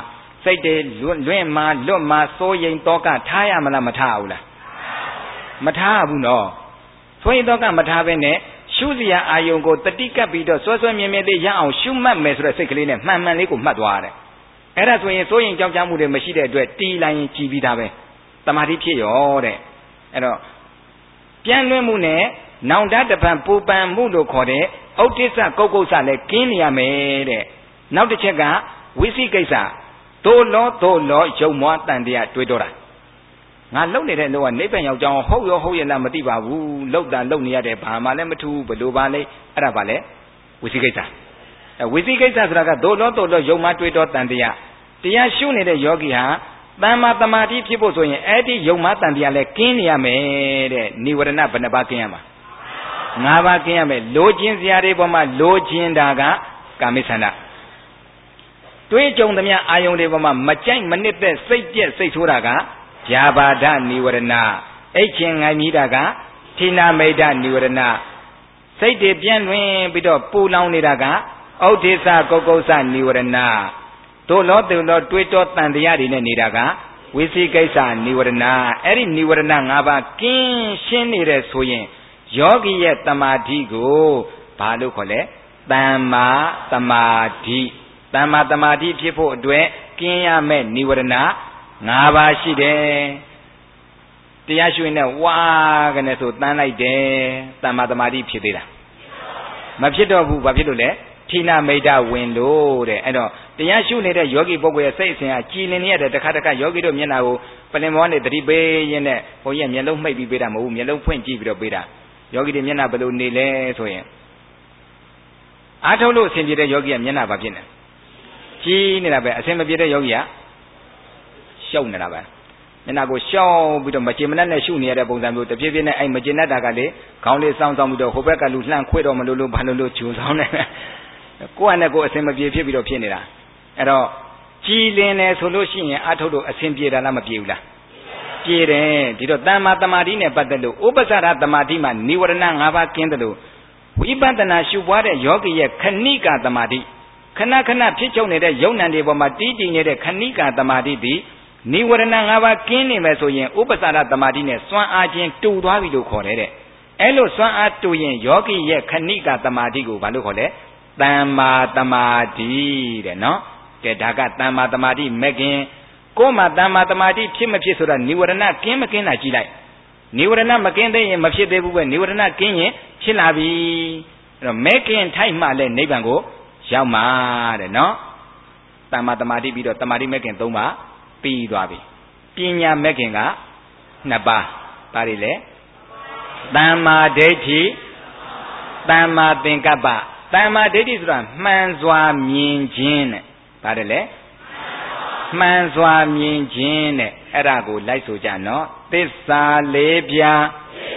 စိတ်တွေလွင့်မှာလွတ်မှာစိုးရိမ်တော့ကထားရမလားမထားဘူးလားမထားဘူးနော်စိုးရိမ်တော့ကမထားဘဲနဲ့ရှုစရာအာယုံကိုတတိကပ်ပြီးတော့စွဲစွဲမြဲမြဲလေးရအောင်ရှုမှတ်မယ်ဆိုတဲ့စိတ်ကလေးနဲ့မှန်မှန်လေးကိုမှတ်သွားရတယ်အဲ့ဒါဆိုရင်စိုးရိမ်ကြောက်ကြမှုတွေမရှိတဲ့အတွက်တီးလိုက်ရင်ကြည်ပြီးသားပဲတမာတိဖြစ်ရောတဲ့အဲ့တော့ပြန်လွှင့်မှုနဲ့နောင်တတပံပူပန်မှုလို့ခေါ်တဲ့ဥဒိစ္စကုတ်ကုတ်စလည်းကင်းနေရမယ်တဲ့နောက်တစ်ချက်ကဝိသိကိစ္စသို့လောသို့လောယုံမွားတန်တရားတွေးတော့တာငါလုံနေတဲ့လောကနိဗ္ဗာန်ရောက်ကြောင်းဟုတ်ရောဟုတ်ရဲ့လားမသိပါဘူးလုံတာလုံနေရတယ်ဘာမှလည်းမထူးဘလို့ပါလဲအဲ့ဒါပါလေဝိသိကိစ္စအဲဝိသိကိစ္စဆိုတာကသို့လောသို့လောယုံမွားတွေးတော့တန်တရားတရားရှုနေတဲ့ယောဂီဟာတမ္မာတမာတိဖြစ်ဖို့ဆိုရင်အဲ့ဒီယုံမတန်တရားလဲကင်းနေရမယ်တဲ့နိဝရဏဘယ်နှပါးကင်းရမှာငါးပါးကင်းရမယ်လိုခြင်းစရာတွေပေါ်မှာလိုခြင်းတာကကာမိသန္တာတွေးကြုံသမျှအာယုန်တွေပေါ်မှာမကြိုက်မနစ်သက်စိတ်ပြက်စိတ်ဆိုးတာကဗျာပါဒနိဝရဏအိတ်ချင်းငိုင်းမိတာကထိနာမိတ်ဒနိဝရဏစိတ်တွေပြန့်လွင်ပြီးတော့ပူလောင်နေတာကဩဒိစ္စကုတ်ကုတ်စနိဝရဏတို့လောတို့လောတွေးတောတန်တရားတွေနဲ့နေတာကဝိသိကိစ္စနိဝရဏအဲ့ဒီနိဝရဏ၅ပါးကင်းရှင်းနေတဲ့ဆိုရင်ယောဂီရဲ့တမာတိကိုဘာလို့ခေါ်လဲတမ္မာတမာတိတမ္မာတမာတိဖြစ်ဖို့အတွက်ကင်းရမယ့်နိဝရဏ၅ပါးရှိတယ်တရားရွှေနဲ့ဝါကနေဆိုတန်းလိုက်တယ်တမ္မာတမာတိဖြစ်သေးလားမဖြစ်တော့ဘူးဘာဖြစ်လို့လဲထိနာမိတ်ဒဝင်လို့တဲ့အဲ့တော့တရားရှုနေတဲ့ယောဂီပုဂ္ဂိုလ်ရဲ့စိတ်အစဉ်ဟာကြည်လင်နေရတဲ့တစ်ခါတစ်ခါယောဂီတို့မျက်နှာကိုပလင်မောနဲ့တတိပေးရင်းနဲ့ဘုန်းကြီးကမျက်လုံးမှိတ်ပြီးပေးတာမဟုတ်ဘူးမျက်လုံးဖွင့်ကြည့်ပြီးတော့ပေးတာယောဂီတွေမျက်နှာဘယ်လိုနေလဲဆိုရင်အားထုတ်လို့အစဉ်ပြေတဲ့ယောဂီကမျက်နှာဘာဖြစ်နေကြည်နေတာပဲအစဉ်မပြေတဲ့ယောဂီကရှုပ်နေတာပဲမျက်နှာကိုရှောင်းပြီးတော့မကျေမနပ်နဲ့ရှုနေရတဲ့ပုံစံမျိုးတဖြည်းဖြည်းနဲ့အဲ့မကျေနပ်တာကလေခေါင်းလေးစောင်းစောင်းပြီးတော့ဟိုဘက်ကလူလှန့်ခွေတော့မလို့လို့ဘာလို့လို့ဂျူဆောင်နေကိုယ့်အနေကိုအစဉ်မပြေဖြစ်ပြီးတော့ဖြစ်နေတာအဲ့တော့ကြည်လင်တယ်ဆိုလို့ရှိရင်အထုတ်လို့အစဉ်ပြေတာလားမပြေဘူးလားပြေတယ်ဒီတော့တမ္မာတမာတိနဲ့ပတ်သက်လို့ဥပ္ပစာရတမာတိမှာနိဝရဏ၅ပါးကင်းတယ်လို့ဝိပဿနာရှုပွားတဲ့ယောဂီရဲ့ခဏိကတမာတိခဏခဏဖြစ်ချုပ်နေတဲ့ယုံ nant တွေပေါ်မှာတီးတည်နေတဲ့ခဏိကတမာတိဒီနိဝရဏ၅ပါးကင်းနေမယ်ဆိုရင်ဥပ္ပစာရတမာတိနဲ့စွမ်းအားချင်းတူသွားပြီလို့ခေါ်တယ်တဲ့အဲ့လိုစွမ်းအားတူရင်ယောဂီရဲ့ခဏိကတမာတိကိုဘာလို့ခေါ်လဲတမ္မာတမာတိတဲ့နော်ကဲဒါကတမ္မာတမာတိမကင်ကိုယ်မှာတမ္မာတမာတိဖြစ်မဖြစ်ဆိုတာနိဝရဏကင်းမကင်းတာကြည့်လိုက်နိဝရဏမကင်းသေးရင်မဖြစ်သေးဘူးပဲနိဝရဏကင်းရင်ဖြစ်လာပြီအဲ့တော့မကင်ထိုက်မှလည်းနိဗ္ဗာန်ကိုရောက်မှာတဲ့နော်တမ္မာတမာတိပြီးတော့တမာတိမကင်၃ပါးပြီးသွားပြီပညာမကင်က၂ပါးဘာတွေလဲတမ္မာဒိဋ္ဌိတမ္မာသင်္ကပ္ပတမ္မာဒိဋ္ဌိဆိုတာမှန်စွာမြင်ခြင်းတဲ့ဘာတယ်လဲမှန်စွာမြင်ခြင်းတဲ့အဲ့ဒါကိုလိုက်ဆိုကြနော်သစ္စာလေးပြား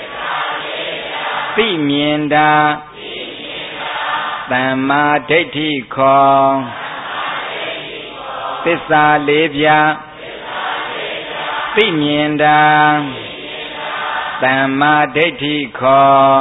သိမြင်တာတမ္မာဒိဋ္ဌိခေါ်သစ္စာလေးပြားသိမြင်တာတမ္မာဒိဋ္ဌိခေါ်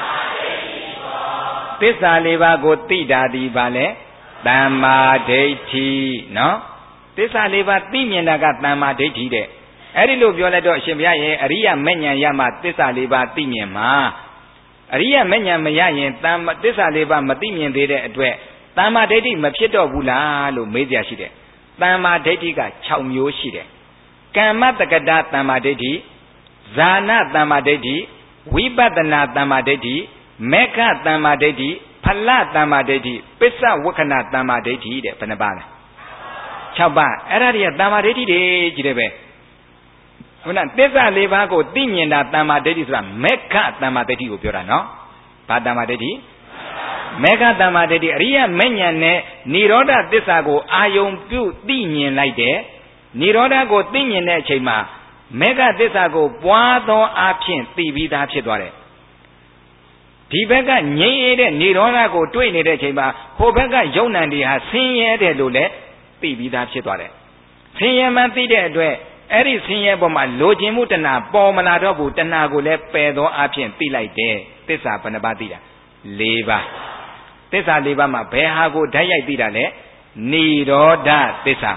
သစ္စာလေးပါးကိုသိတာဒီပါလေတမ္မာဒိဋ္ဌိနော်သစ္စာလေးပါးသိမြင်တာကတမ္မာဒိဋ္ဌိတဲ့အဲ့ဒီလိုပြောလိုက်တော့အရှင်ဘုရားရဲ့အရိယမဉ္ဇဉ်ရမှသစ္စာလေးပါးသိမြင်မှာအရိယမဉ္ဇဉ်မရရင်တမ္မာသစ္စာလေးပါးမသိမြင်သေးတဲ့အတွက်တမ္မာဒိဋ္ဌိမဖြစ်တော့ဘူးလားလို့မေးကြရှိတယ်တမ္မာဒိဋ္ဌိက၆မျိုးရှိတယ်ကမ္မတက္ကတာတမ္မာဒိဋ္ဌိဇာနာတမ္မာဒိဋ္ဌိဝိပဿနာတမ္မာဒိဋ္ဌိမေฆတမ္မာဒိဋ္ဌိဖလတမ္မာဒိဋ္ဌိပစ္စဝက္ခဏတမ္မာဒိဋ္ဌိတဲ့ဘယ်နှပါလဲ၆ပါးအဲ့ဒါတွေကတမ္မာဒိဋ္ဌိတွေကြီးတယ်ပဲခုနသစ္စာလေးပါးကိုသိမြင်တာတမ္မာဒိဋ္ဌိဆိုတာမေฆတမ္မာဒိဋ္ဌိကိုပြောတာနော်ဘာတမ္မာဒိဋ္ဌိမေဃတမ္မာဒိဋ္ဌိအရိယမဉ္ဇဉ်နဲ့និရောဓသစ္စာကိုအာယုံပြုသိမြင်လိုက်တယ်និရောဓကိုသိမြင်တဲ့အချိန်မှာမေဃသစ္စာကိုပွားသောအဖြစ်သိပြီးသားဖြစ်သွားတယ်ဒီဘက်ကငြိမ်းအေးတဲ့និရောဓကိုတွေ့နေတဲ့အချိန်မှာဟိုဘက်ကယုံ nant တွေဟာဆင်းရဲတယ်လို့လည်းသိပြီးသားဖြစ်သွားတယ်ဆင်းရဲမှသိတဲ့အတွက်အဲ့ဒီဆင်းရဲပေါ်မှာလိုချင်မှုတဏှာပေါ်မလာတော့ဘူးတဏှာကိုလည်းပယ်သောအဖြစ်သိလိုက်တယ်သစ္စာဘယ်နှပါးသိတာ၄ပါးသစ္စာ၄ပါးမှာဘယ်ဟာကိုဓာတ်ရိုက်သိတာလဲនិရောဓသစ္စာ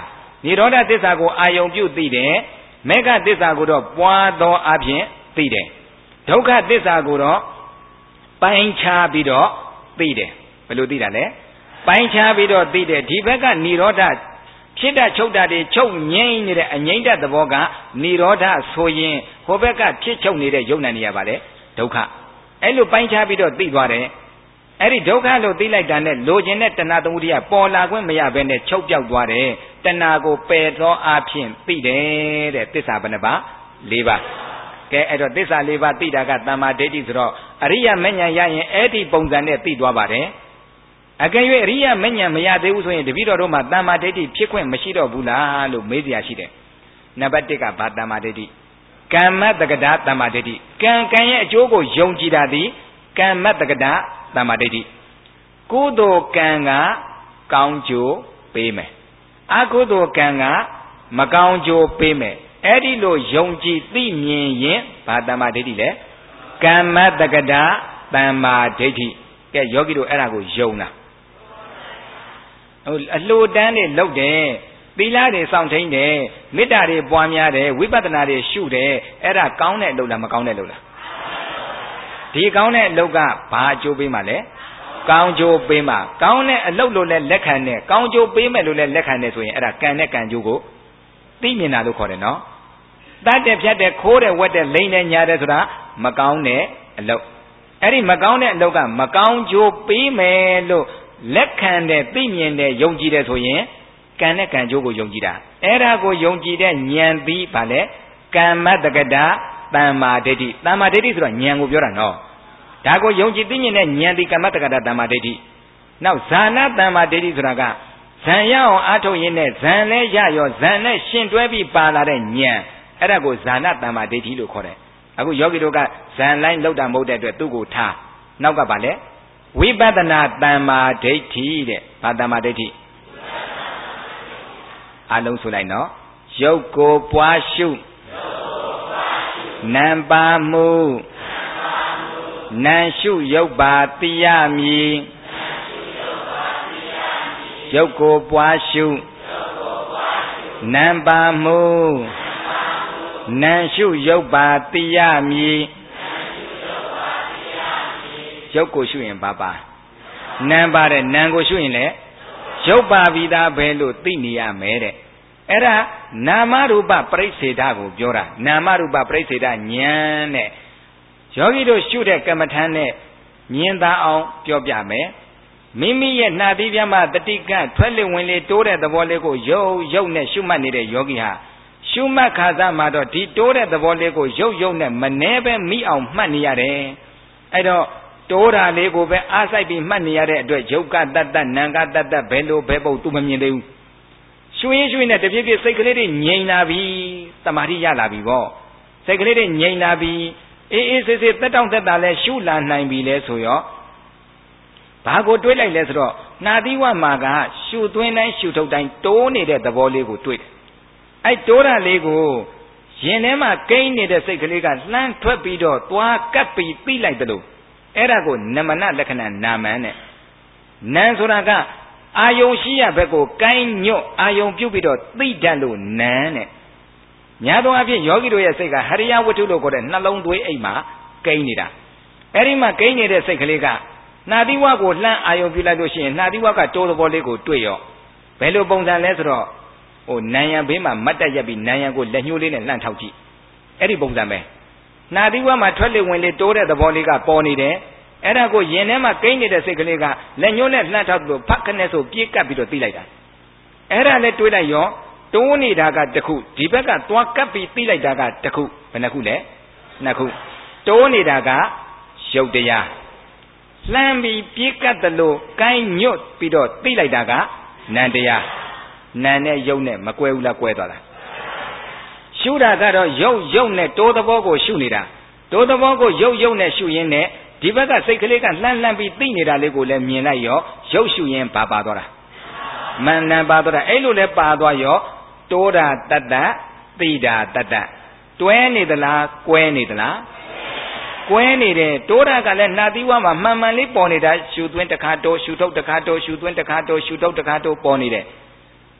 နိရောဓသစ္စာကိုအာယုံပြုသိတယ်မေဃသစ္စာကိုတော့ပွားသောအပြင်သိတယ်ဒုက္ခသစ္စာကိုတော့ပိုင်းခြားပြီးတော့သိတယ်ဘယ်လိုသိတာလဲပိုင်းခြားပြီးတော့သိတယ်ဒီဘက်ကနိရောဓဖြစ်တာချုပ်တာတွေချုပ်ငြိမ့်နေတဲ့အငြိမ့်တဲ့သဘောကနိရောဓဆိုရင်ဟိုဘက်ကဖြစ်ချုပ်နေတဲ့ယုံနာနေရပါလေဒုက္ခအဲ့လိုပိုင်းခြားပြီးတော့သိသွားတယ်အဲ့ဒီဒုက္ခလို့သိလိုက်တာနဲ့လိုချင်တဲ့တဏှာသမုဒိယပေါ်လာခွင့်မရဘဲနဲ့ချုပ်ပြောက်သွားတယ်တဏှာကိုပယ်သောအဖြစ်သိတယ်တဲ့သစ္စာဘယ်နှပါ၄ပါးကဲအဲ့တော့သစ္စာ၄ပါးသိတာကတမ္မာဒိဋ္ဌိဆိုတော့အရိယမဉ္ဇဉ်ရရင်အဲ့ဒီပုံစံနဲ့သိသွားပါတယ်အကယ်၍အရိယမဉ္ဇဉ်မရသေးဘူးဆိုရင်တပည့်တော်တို့မှာတမ္မာဒိဋ္ဌိဖြစ်ခွင့်မရှိတော့ဘူးလားလို့မေးစရာရှိတယ်နံပါတ်၁ကဘာတမ္မာဒိဋ္ဌိကမ္မတက္ကတာတမ္မာဒိဋ္ဌိကံကံရဲ့အကျိုးကိုယုံကြည်တာသည်ကမ္မတက္ကတာတမ္မာဒိဋ္ဌိကုသိုလ်ကံကကောင်းကျိုးပေးမယ်အကုသိုလ်ကံကမကောင်းကျိုးပေးမယ်အဲ့ဒီလိုယုံကြည်သိမြင်ရင်ဘာတမ္မာဒိဋ္ဌိလဲကမ္မတက္ကတာတမ္မာဒိဋ္ဌိကဲယောဂီတို့အဲ့ဒါကိုယုံတာဟိုအလှူဒန်းတွေလုပ်တယ်သီလတွေစောင့်ထိန်တယ်မေတ္တာတွေပွားများတယ်ဝိပဿနာတွေရှုတယ်အဲ့ဒါကောင်းတဲ့အလုပ်လားမကောင်းတဲ့အလုပ်လားဒီကောင်းတဲ့အလုပ်ကဘာအကျိုးပေးမှလဲကောင်းကျိုးပေးမှကောင်းတဲ့အလုပ်လို့လည်းလက်ခံတယ်ကောင်းကျိုးပေးမယ်လို့လည်းလက်ခံတယ်ဆိုရင်အဲ့ဒါကံနဲ့ကံကျိုးကိုသိမြင်တာလို့ခေါ်တယ်နော်တတ်တယ်ဖြတ်တယ်ခိုးတယ်ဝက်တယ်လိမ့်တယ်ညာတယ်ဆိုတာမကောင်းတဲ့အလုပ်အဲ့ဒီမကောင်းတဲ့အလုပ်ကမကောင်းကျိုးပေးမယ်လို့လက်ခံတယ်သိမြင်တယ်ယုံကြည်တယ်ဆိုရင်ကံနဲ့ကံကျိုးကိုယုံကြည်တာအဲ့ဒါကိုယုံကြည်တဲ့ဉာဏ်ပြီးဗာလဲကမ္မတက္ကတာတမ္မာဒိဋ္ဌိတမ္မာဒိဋ္ဌိဆိုတာဉာဏ်ကိုပြောတာနော်ဒါကိုယုံကြည်သိမြင်တဲ့ဉာဏ်ဒီကမ္မတက္ကတာတမ္မာဒိဋ္ဌိနောက်ဇာနာတမ္မာဒိဋ္ဌိဆိုတာကဇံရအောင်အားထုတ်ရင်းနဲ့ဇံလဲရရောဇံနဲ့ရှင်တွဲပြီးပါလာတဲ့ဉာဏ်အဲ့ဒါကိုဇာနာတမ္မာဒိဋ္ဌိလို့ခေါ်တယ်အခုယောဂီတို့ကဇံလိုင်းလောက်တာမဟုတ်တဲ့အတွက်သူ့ကိုထားနောက်ကပါလဲဝိပဿနာတမ္မာဒိဋ္ဌိတဲ့ဘာတမ္မာဒိဋ္ဌိအလုံးဆိုလိုက်နော်ရုပ်ကိုပွားရှုနံပါမှုနံရှုရုပ်ပါတိယမည်ရုပ်ကိုပွားရှုနံပါမှုနံရှုရုပ်ပါတိယမည်ရုပ်ကိုရှုရင်ဘာပါနံပါတဲ့နံကိုရှုရင်လေရုပ်ပါပြီးသားပဲလို့သိနေရမယ်တဲ့အဲ့ဒါနာမရူပပရိစ္ဆေဒကိုပြောတာနာမရူပပရိစ္ဆေဒဉာဏ်နဲ့ယောဂီတို့ရှုတဲ့ကမ္မထမ်းနဲ့မြင်သာအောင်ပြောပြမယ်မိမိရဲ့နှာသီးပြမတတိကထွက်လေဝင်လေတိုးတဲ့သဘောလေးကိုရုပ်ရုပ်နဲ့ရှုမှတ်နေတဲ့ယောဂီဟာရှုမှတ်ခါစားမှာတော့ဒီတိုးတဲ့သဘောလေးကိုရုပ်ရုပ်နဲ့မနှဲပဲမိအောင်မှတ်နေရတယ်အဲ့တော့တိုးတာလေးကိုပဲအားစိုက်ပြီးမှတ်နေရတဲ့အတွက်ယုတ်ကတတ်တတ်နံကတတ်တတ်ဘယ်လိုဘယ်ပုံသူမမြင်သေးဘူးရှုရင်းရှုရင်းနဲ့တဖြည်းဖြည်းစိတ်ကလေးတွေငြိမ်လာပြီတမာတိရလာပြီပေါ့စိတ်ကလေးတွေငြိမ်လာပြီအေးအေးဆေးဆေးတက်တောင့်တက်တာလဲရှုလာနိုင်ပြီလဲဆိုရောဘာကိုတွေးလိုက်လဲဆိုတော့နှာသီးဝမှာကရှုသွင်းတိုင်းရှုထုတ်တိုင်းတိုးနေတဲ့သဘောလေးကိုတွေးတယ်အဲ့တိုးတာလေးကိုရင်ထဲမှာကိန်းနေတဲ့စိတ်ကလေးကလှမ်းထွက်ပြီးတော့သွားကပ်ပြီးသိလိုက်တယ်လို့အဲ့ဒါကိုနမနလက္ခဏာနာမန်နဲ့နံဆိုတာကအာယုံရှိရဘက်ကိုကိုင်းညွတ်အာယုံပြုတ်ပြီးတော့သိတတ်လို့နံနဲ့များသောအားဖြင့်ယောဂီတို့ရဲ့စိတ်ကဟရိယဝတ္ထုလို့ခေါ်တဲ့နှလုံးသွေးအိမ်မှာကိန်းနေတာအဲ့ဒီမှာကိန်းနေတဲ့စိတ်ကလေးကနှာသီးဝါကိုလှမ်းအာယုံပြုလိုက်လို့ရှိရင်နှာသီးဝါကတိုးသဘောလေးကိုတွေ့ရောဘယ်လိုပုံစံလဲဆိုတော့ဟိုနံရံဘေးမှာမတ်တက်ရက်ပြီးနံရံကိုလက်ညှိုးလေးနဲ့လှမ်းထောက်ကြည့်အဲ့ဒီပုံစံပဲနှာသီးဝါမှာထွက်လေဝင်လေတိုးတဲ့သဘောလေးကပေါ်နေတယ်အဲ့ဒါကိုရင်ထဲမှာကိန်းနေတဲ့စိတ်ကလေးကလက်ညှိုးနဲ့လှမ်းထောက်လို့ဖတ်ခနဲ့ဆိုပြေးကပ်ပြီးတော့သိလိုက်တာအဲ့ဒါလည်းတွေးလိုက်ရောတိုးနေတာကတစ်ခုဒီဘက်ကသွားကပ်ပြီးသိလိုက်တာကတစ်ခုဘယ်နှခုလဲနှစ်ခုတိုးနေတာကရုပ်တရားလှမ်းပြီးပြေးကပ်တယ်လို့ကိုင်းညွတ်ပြီးတော့သိလိုက်တာကနံတရားနံနဲ့ရုပ်နဲ့မကွဲဘူးလားကွဲသွားလားရှုတာကတော့ရုပ်ရုပ်နဲ့တိုးသဘောကိုရှုနေတာတိုးသဘောကိုရုပ်ရုပ်နဲ့ရှုရင်းနဲ့ဒီဘက်ကစိတ်ကလေးကလှမ်းလှမ်းပြီးသိနေတာလေးကိုလည်းမြင်လိုက်ရောရုပ်ရှုရင်ဘာပါသွားတာမန္နံပါသွားတာအဲ့လိုလဲပါသွားရောတိုးတာတတ်တတ်သိတာတတ်တတ်တွဲနေသလားကွဲနေသလားကွဲနေတယ်တိုးတာကလည်းနှာသီးဝါမှာမှန်မှန်လေးပေါ်နေတာရှုသွင်းတစ်ခါတိုးရှုထုတ်တစ်ခါတိုးရှုသွင်းတစ်ခါတိုးရှုထုတ်တစ်ခါတိုးပေါ်နေတယ်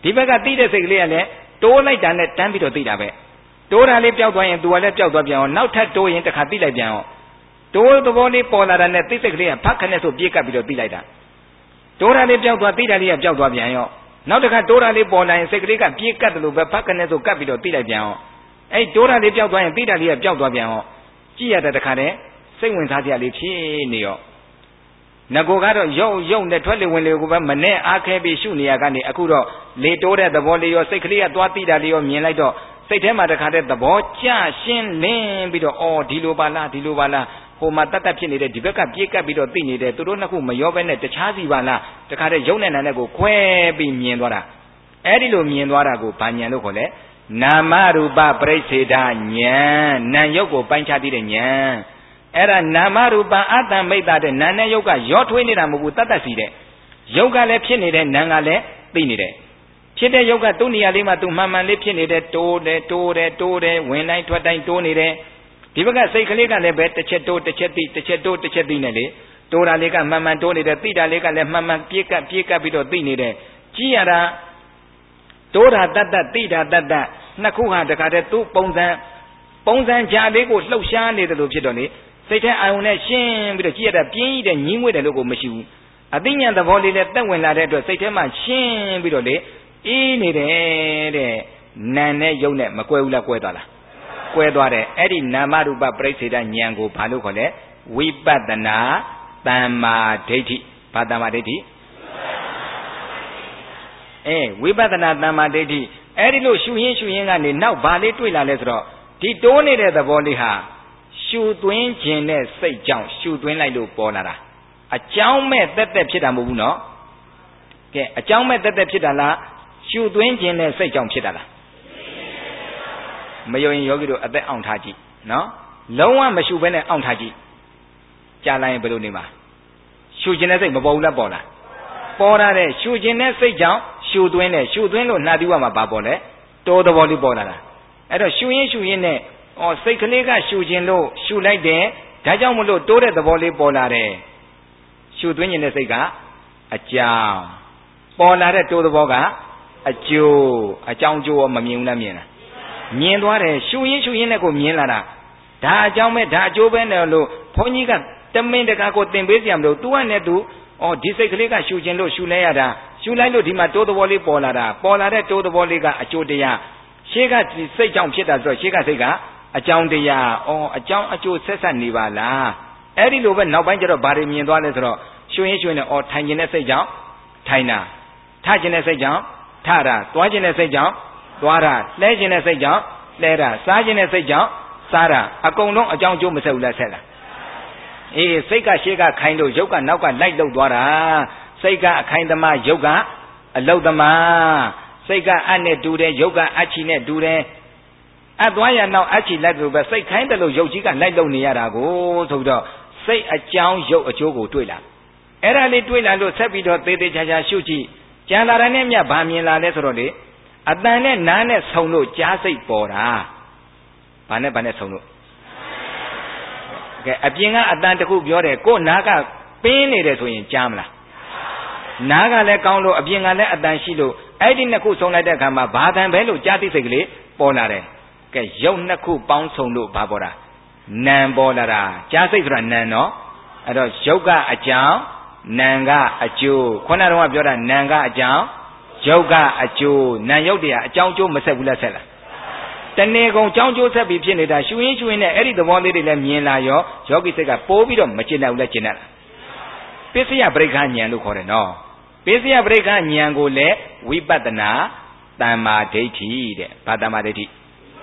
ဒီဘက်ကသိတဲ့စိတ်ကလေးကလည်းတိုးလိုက်တာနဲ့တန်းပြီးတော့သိတာပဲတိုးတာလေးပျောက်သွားရင်သူကလည်းပျောက်သွားပြန်အောင်နောက်ထပ်တိုးရင်တစ်ခါသိလိုက်ပြန်အောင်တိုးသဘောလေးပေါ်လာတာနဲ့သိစိတ်ကလေးကဖတ်ခနဲ့ဆိုပြေးကပ်ပြီးတော့သိလိုက်တာတိုးတာလေးပျောက်သွားသိတာလေးကပျောက်သွားပြန်ရောနောက်တစ်ခါတိုးတာလေးပေါ်လာရင်စိတ်ကလေးကပြေးကပ်တယ်လို့ပဲဖတ်ခနဲ့ဆိုကပ်ပြီးတော့သိလိုက်ပြန်အောင်အဲ့တိုးတာလေးပျောက်သွားရင်သိတာလေးကပျောက်သွားပြန်အောင်ကြည့်ရတဲ့တခါတည်းစိတ်ဝင်စားစရာလေးဖြစ်နေရောငကိုကတော့ရုပ်ရုပ်နဲ့ထွက်လေဝင်လေကိုပဲမနဲ့အားခဲပြီးရှုနေရကနေအခုတော့လေတိုးတဲ့သဘောလေးရောစိတ်ကလေးကသွားသိတာလေးရောမြင်လိုက်တော့စိတ်ထဲမှာတခါတည်းသဘောကျရှင်းလင်းပြီးတော့အော်ဒီလိုပါလားဒီလိုပါလားဟိုမှာတတ်တတ်ဖြစ်နေတဲ့ဒီဘက်ကပြေးကပ်ပြီးတော့သိနေတယ်သူတို့နှစ်ခုမရောဘဲနဲ့တခြားစီပါလားတခါတည်းရုပ်နဲ့နာနဲ့ကိုခွဲပြီးမြင်သွားတာအဲ့ဒီလိုမြင်သွားတာကိုဘာဉာဏ်လို့ခေါ်လဲနာမရူပပရိစ္ဆေဒဉာဏ်နာမ်ရုပ်ကိုပိုင်းခြားသိတဲ့ဉာဏ်အဲ့ဒါနာမရူပအတ္တမိတ်တာတဲ့နာနဲ့ရုပ်ကရောထွေးနေတာမဟုတ်ဘူးတတ်တတ်စီတဲ့ရုပ်ကလည်းဖြစ်နေတယ်နာမ်ကလည်းသိနေတယ်ဖြစ်တဲ့ရုပ်ကသူ့နေရာလေးမှာသူမှန်မှန်လေးဖြစ်နေတယ်တိုးတယ်တိုးတယ်တိုးတယ်ဝင်တိုင်းထွက်တိုင်းတိုးနေတယ်ဒီဘက်ကစိတ်ကလေးကလည်းပဲတစ်ချက်တိုးတစ်ချက်သိတစ်ချက်တိုးတစ်ချက်သိနေလေတိုးတာလေးကမှန်မှန်တိုးနေတယ်သိတာလေးကလည်းမှန်မှန်ပြေးကပ်ပြေးကပ်ပြီးတော့သိနေတယ်ကြည့်ရတာတိုးတာတတ်တတ်သိတာတတ်တတ်နှစ်ခုဟာတခါတည်းသူ့ပုံစံပုံစံကြာလေးကိုလှုပ်ရှားနေတယ်လို့ဖြစ်တော့လေစိတ်ထဲအာယုံနဲ့ရှင်းပြီးတော့ကြည့်ရတာပြင်းကြီးတဲ့ညင်းငွေ့တယ်လို့ကိုမရှိဘူးအသိဉာဏ်သဘောလေးနဲ့တက်ဝင်လာတဲ့အတွက်စိတ်ထဲမှာရှင်းပြီးတော့လေအေးနေတယ်တဲ့နာနဲ့ယုံနဲ့မကွဲဘူးလားကွဲသွားလားကွဲသွားတယ်အဲ့ဒီနာမရူပပရိစ္ဆေဒဉာဏ်ကိုဘာလို့ခေါ်လဲဝိပဿနာသမ္မာဒိဋ္ဌိဘာသမ္မာဒိဋ္ဌိအဲဝိပဿနာသမ္မာဒိဋ္ဌိအဲ့ဒီလိုရှုရင်းရှုရင်းကနေနောက်ဘာလေးတွေ့လာလဲဆိုတော့ဒီတိုးနေတဲ့သဘောလေးဟာရှုသွင်းခြင်းနဲ့စိတ်ကြောင့်ရှုသွင်းလိုက်လို့ပေါ်လာတာအကြောင်းမဲ့တက်တက်ဖြစ်တာမဟုတ်ဘူးနော်ကဲအကြောင်းမဲ့တက်တက်ဖြစ်တာလားရှုသွင်းခြင်းနဲ့စိတ်ကြောင့်ဖြစ်တာလားမယုံရင်ယောဂီတို့အသက်အောင်ထားကြည့်နော်လုံးဝမရှုဘဲနဲ့အောင်ထားကြည့်ကြာလိုက်ရင်ဘယ်လိုနေမှာရှုခြင်းနဲ့စိတ်မပေါ်ဘူးလားပေါ်လားပေါ်လာတဲ့ရှုခြင်းနဲ့စိတ်ကြောင့်ရှုသွင်းတယ်ရှုသွင်းလို့နှာသီးဝမှာဘာပေါ်လဲတိုးသဘောလေးပေါ်လာတာအဲ့တော့ရှုရင်းရှုရင်းနဲ့ဩစိတ်ကလေးကရှုခြင်းလို့ရှုလိုက်တယ်ဒါကြောင့်မလို့တိုးတဲ့သဘောလေးပေါ်လာတယ်ရှုသွင်းခြင်းနဲ့စိတ်ကအကြောင်းပေါ်လာတဲ့တိုးသဘောကအကျိုးအကြောင်းကျိုးရောမမြင်ဘူးလားမြင်လားမြင်သွားတယ်ရှုရင်းရှုရင်းနဲ့ကိုမြင်လာတာဒါအကြောင်းပဲဒါအကျိုးပဲနဲ့လို့ဘုန်းကြီးကတမင်တကာကိုသင်ပေးစရာမလိုသူကနဲ့သူဩဒီစိတ်ကလေးကရှုခြင်းလို့ရှုလဲရတာရှုလိုက်လို့ဒီမှာတိုးသဘောလေးပေါ်လာတာပေါ်လာတဲ့တိုးသဘောလေးကအကျိုးတရားရှေးကစိတ်ကြောင့်ဖြစ်တာဆိုတော့ရှေးကစိတ်ကအကြောင်းတရားဩအကြောင်းအကျိုးဆက်ဆက်နေပါလားအဲ့ဒီလိုပဲနောက်ပိုင်းကျတော့ဘာတွေမြင်သွားလဲဆိုတော့ရှုရင်းရှုရင်းနဲ့ဩထိုင်ခြင်းနဲ့စိတ်ကြောင့်ထိုင်တာထခြင်းနဲ့စိတ်ကြောင့်ထတာသွားခြင်းနဲ့စိတ်ကြောင့်သွားတာလှဲခြင်းနဲ့စိတ်ကြောင့်လှဲတာစားခြင်းနဲ့စိတ်ကြောင့်စားတာအကုန်လုံးအကြောင်းအကျိုးမဆက်ဘူးလားဆက်လားအေးစိတ်ကရှေ့ကခိုင်းလို့ရုပ်ကနောက်ကလိုက်လုတ်သွားတာစိတ်ကအခိုင်းသမားရုပ်ကအလုတ်သမားစိတ်ကအနဲ့တူတယ်ရုပ်ကအချီနဲ့တူတယ်အသွားရနောက်အချီလိုက်လို့ပဲစိတ်ခိုင်းတယ်လို့ရုပ်ကြီးကလိုက်လုံနေရတာကိုဆိုပြီးတော့စိတ်အကြောင်းရုပ်အကျိုးကိုတွေ့လာအဲ့ဒါလေးတွေ့လာလို့ဆက်ပြီးတော့သေသေးချာချာရှုကြည့်ကြံလာတဲ့နဲ့မြတ်ဗာမြင်လာလဲဆိုတော့လေအတန်နဲ့နားနဲ့ဆုံလို့ကြားစိတ်ပေါ်တာဘာနဲ့ဘာနဲ့ဆုံလို့ကဲအပြင်ကအတန်တစ်ခုပြောတယ်ကို့နားကပင်းနေတယ်ဆိုရင်ကြားမလားနားကလည်းကောင်းလို့အပြင်ကလည်းအတန်ရှိလို့အဲ့ဒီနှစ်ခုဆုံလိုက်တဲ့အခါမှာဘာတန်ပဲလို့ကြားသိစိတ်ကလေးပေါ်လာတယ်ကဲရုပ်နှစ်ခုပေါင်းဆုံလို့ဘာပေါ်တာနာမ်ပေါ်လာတာကြားစိတ်ဆိုတာနာမ်နော်အဲ့တော့ရုပ်ကအကြောင်းနာမ်ကအကျိုးခုနကတော့ပြောတာနာမ်ကအကြောင်းရုပ်ကအကျိုးနာမ်ရုပ်တရားအကြောင်းကျိုးမဆက်ဘူးလားဆက်လားတဏှေကုန်ကြောင်းကျိုးဆက်ပြီးဖြစ်နေတာရှုရင်းရှုရင်းနဲ့အဲ့ဒီသဘောလေးတွေလည်းမြင်လာရောယောဂိစိတ်ကပိုးပြီးတော့မကျင်တတ်ဘူးလားကျင်တတ်လားပစ္စယပရိက္ခဉာဏ်လို့ခေါ်တယ်နော်ပစ္စယပရိက္ခဉာဏ်ကိုလည်းဝိပဿနာသမ္မာဒိဋ္ဌိတဲ့ဘာသမ္မာဒိဋ္ဌိ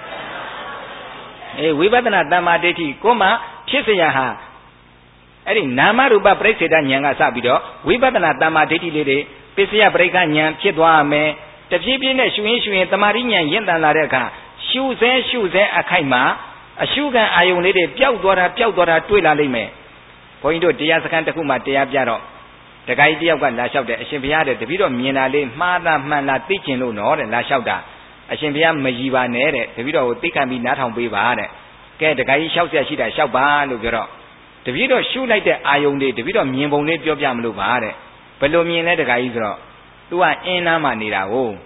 အေးဝိပဿနာသမ္မာဒိဋ္ဌိကိုမှဖြစ်เสียဟာအဲ့ဒီနာမရူပပရိစ္ဆေဒဉာဏ်ကစပြီးတော့ဝိပဿနာသမ္မာဒိဋ္ဌိလေးတွေပစ္စယပရိက္ခဉာဏ်ဖြစ်သွားမယ်တဖြည်းဖြည်းနဲ့ရှုရင်းရှုရင်တမာရိဉာဏ်ရင့်တန်လာတဲ့အခါရှုစဲရှုစဲအခိုက်မှာအရှုခံအာယုန်လေးတွေပျောက်သွားတာပျောက်သွားတာတွေ့လာလိမ့်မယ်ဘုန်းကြီးတို့တရားစခန်းတစ်ခုမှတရားပြတော့တခါကြီးတယောက်ကလာလျှောက်တယ်အရှင်ဘုရားတဲ့တပည့်တော်မြင်တာလေးမှားတာမှန်တာသိကျင်လို့နော်တဲ့လာလျှောက်တာအရှင်ဘုရားမကြည်ပါနဲ့တဲ့တပည့်တော်ကိုသိခံပြီးနားထောင်ပေးပါတဲ့ကဲတခါကြီးလျှောက်เสียရှိတာလျှောက်ပါလို့ပြောတော့တပည့်တော်ရှုလိုက်တဲ့အာယုန်လေးတပည့်တော်မြင်ပုံလေးပြောပြမလို့ပါတဲ့ဘယ်လိုမြင်လဲတခါကြီးဆိုတော့ तू ကအင်းနားမှာနေတာကို